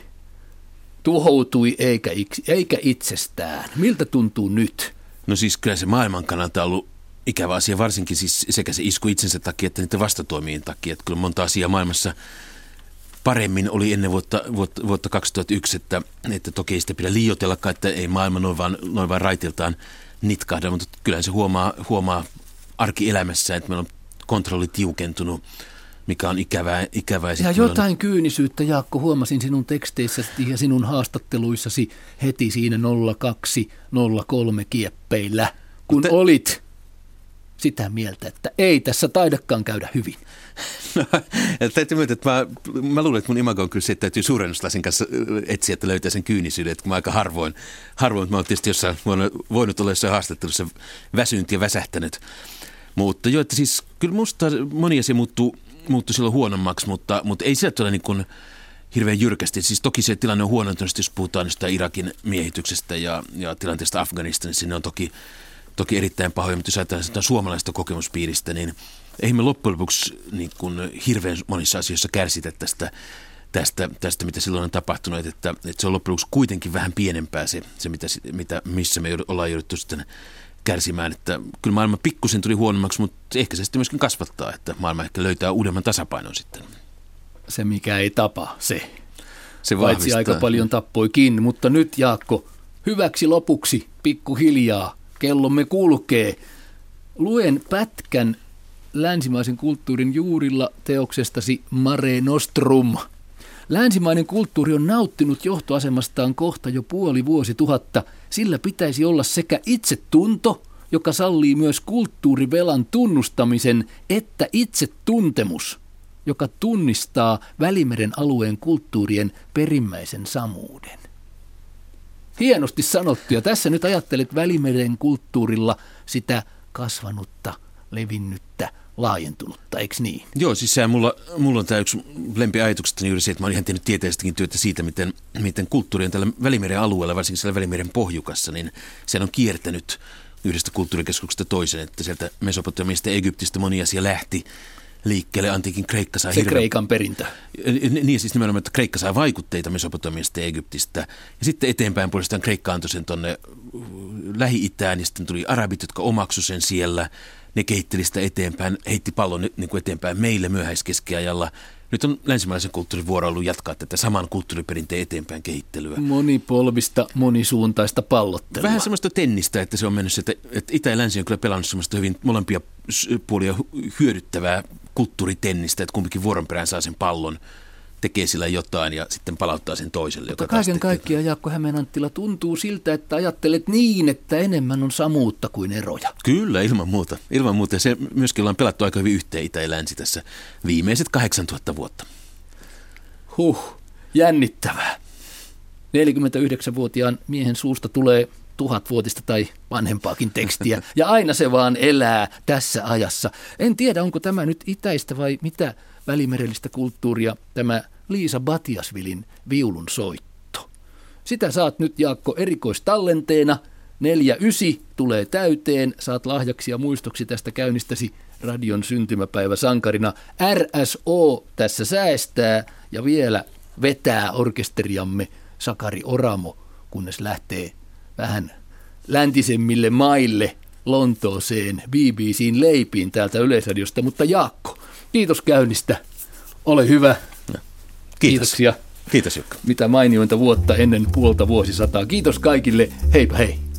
tuhoutui eikä, eikä itsestään? Miltä tuntuu nyt? No siis kyllä se maailman kannalta on ollut ikävä asia, varsinkin siis sekä se isku itsensä takia että niiden vastatoimien takia. Että kyllä monta asiaa maailmassa paremmin oli ennen vuotta, vuotta, vuotta kaksituhattayksi, että, että toki ei sitä pidä liioitellakaan, että ei maailma noin vaan, noin vaan raiteiltaan nitkahda, mutta kyllähän se huomaa, huomaa arkielämässä, että meillä on kontrolli tiukentunut, mikä on ikävää. ikävää. Ja jotain on kyynisyyttä, Jaakko, huomasin sinun teksteissäsi ja sinun haastatteluissasi heti siinä nolla kaksi nolla kolme kieppeillä, kun Te... olit sitä mieltä, että ei tässä taidakaan käydä hyvin. No, täytyy myöntää, että mä, mä luulen, että mun imago on kyllä se, että täytyy suurennuslasin kanssa etsiä, että löytää sen kyynisyyden, että mä aika harvoin, harvoin mä oon tietysti jossain voinut, voinut olla jossain haastattelussa väsynyt ja väsähtänyt. Mutta joo, että siis kyllä musta moni asia muuttuu, muuttuu silloin huonommaksi, mutta, mutta ei sieltä ole niin kuin hirveän jyrkästi. Siis toki se tilanne on huonontunut, jos puhutaan jostain Irakin miehityksestä ja, ja tilanteesta Afganistanissa, niin ne on toki, toki erittäin pahoja, mutta jos ajatellaan suomalaista kokemuspiiristä, niin ei me loppujen lopuksi niin kuin hirveän monissa asioissa kärsitä tästä, tästä, tästä, mitä silloin on tapahtunut, että, että se on loppujen lopuksi kuitenkin vähän pienempää se, se mitä, mitä, missä me ollaan jouduttu sitten kärsimään, että kyllä maailma pikkusen tuli huonommaksi, mutta ehkä se sitten myöskin kasvattaa, että maailma ehkä löytää uudemman tasapainon sitten. Se mikä ei tapa, se. Se Paitsi aika paljon tappoikin, mutta nyt Jaakko, hyväksi lopuksi, pikkuhiljaa, kellomme kulkee. Luen pätkän länsimaisen kulttuurin juurilla teoksestasi Mare Nostrum. Länsimainen kulttuuri on nauttinut johtoasemastaan kohta jo puoli vuosituhatta. Sillä pitäisi olla sekä itsetunto, joka sallii myös kulttuurivelan tunnustamisen, että itsetuntemus, joka tunnistaa Välimeren alueen kulttuurien perimmäisen samuuden. Hienosti sanottu, ja tässä nyt ajattelet Välimeren kulttuurilla sitä kasvanutta, levinnyttä, laajentunutta, eikö niin? Joo, siis sehän mulla, mulla on tämä yksi lempiajatuksesta juuri se, että mä oon ihan tehnyt tieteellistäkin työtä siitä, miten, miten kulttuuri on tällä Välimeren alueella, varsinkin siellä Välimeren pohjukassa, niin se on kiertänyt yhdestä kulttuurikeskuksesta toiseen, että sieltä Mesopotamiasta ja Egyptistä moni asia lähti liikkeelle. Antiikin Kreikka sai se hirveän... Kreikan perintö. Niin, siis nimenomaan, että Kreikka sai vaikutteita Mesopotamiasta ja Egyptistä. Ja sitten eteenpäin puolestaan Kreikka antoi sen tuonne Lähi-Itään, ja sitten tuli arabit, jotka omaksu sen siellä. Ne kehitteli sitä eteenpäin, heitti pallon niin kuin eteenpäin meille myöhäiskeskiajalla. Nyt on länsimaisen kulttuurin vuoro ollut jatkaa tätä saman kulttuuriperinteen eteenpäin kehittelyä. Monipolvista, monisuuntaista pallottelua. Vähän semmoista tennistä, että se on mennyt, että, että Itä ja Länsi on kyllä pelannut semmoista hyvin molempia puolia hyödyttävää kulttuuritennistä, että kumpikin vuoron perään saa sen pallon, tekee sillä jotain ja sitten palauttaa sen toiselle. Mutta kaiken kaikkiaan, Jaakko Hämeenanttila, tuntuu siltä, että ajattelet niin, että enemmän on samuutta kuin eroja. Kyllä, ilman muuta. Ilman muuta. Ja se myöskin ollaan pelattu aika hyvin yhteen Itä ja Länsi tässä viimeiset kahdeksantuhatta vuotta. Huh, jännittävää. neljäkymmentäyhdeksänvuotiaan miehen suusta tulee tuhatvuotista tai vanhempaakin tekstiä, ja aina se vaan elää tässä ajassa. En tiedä, onko tämä nyt itäistä vai mitä välimerellistä kulttuuria, tämä Liisa Batiasvilin viulun soitto. Sitä saat nyt, Jaakko, erikoistallenteena. neljä ysi tulee täyteen, saat lahjaksi ja muistoksi tästä käynnistäsi radion syntymäpäivä sankarina. R S O tässä säästää ja vielä vetää orkesteriamme Sakari Oramo, kunnes lähtee vähän läntisemmille maille, Lontooseen, B B C:n leipiin täältä Yleisradiosta. Mutta Jaakko, kiitos käynnistä. Ole hyvä. Kiitos. Kiitoksia. Kiitos, Jukka. Mitä mainiointa vuotta ennen puolta vuosisataa. Kiitos kaikille. Heipä hei.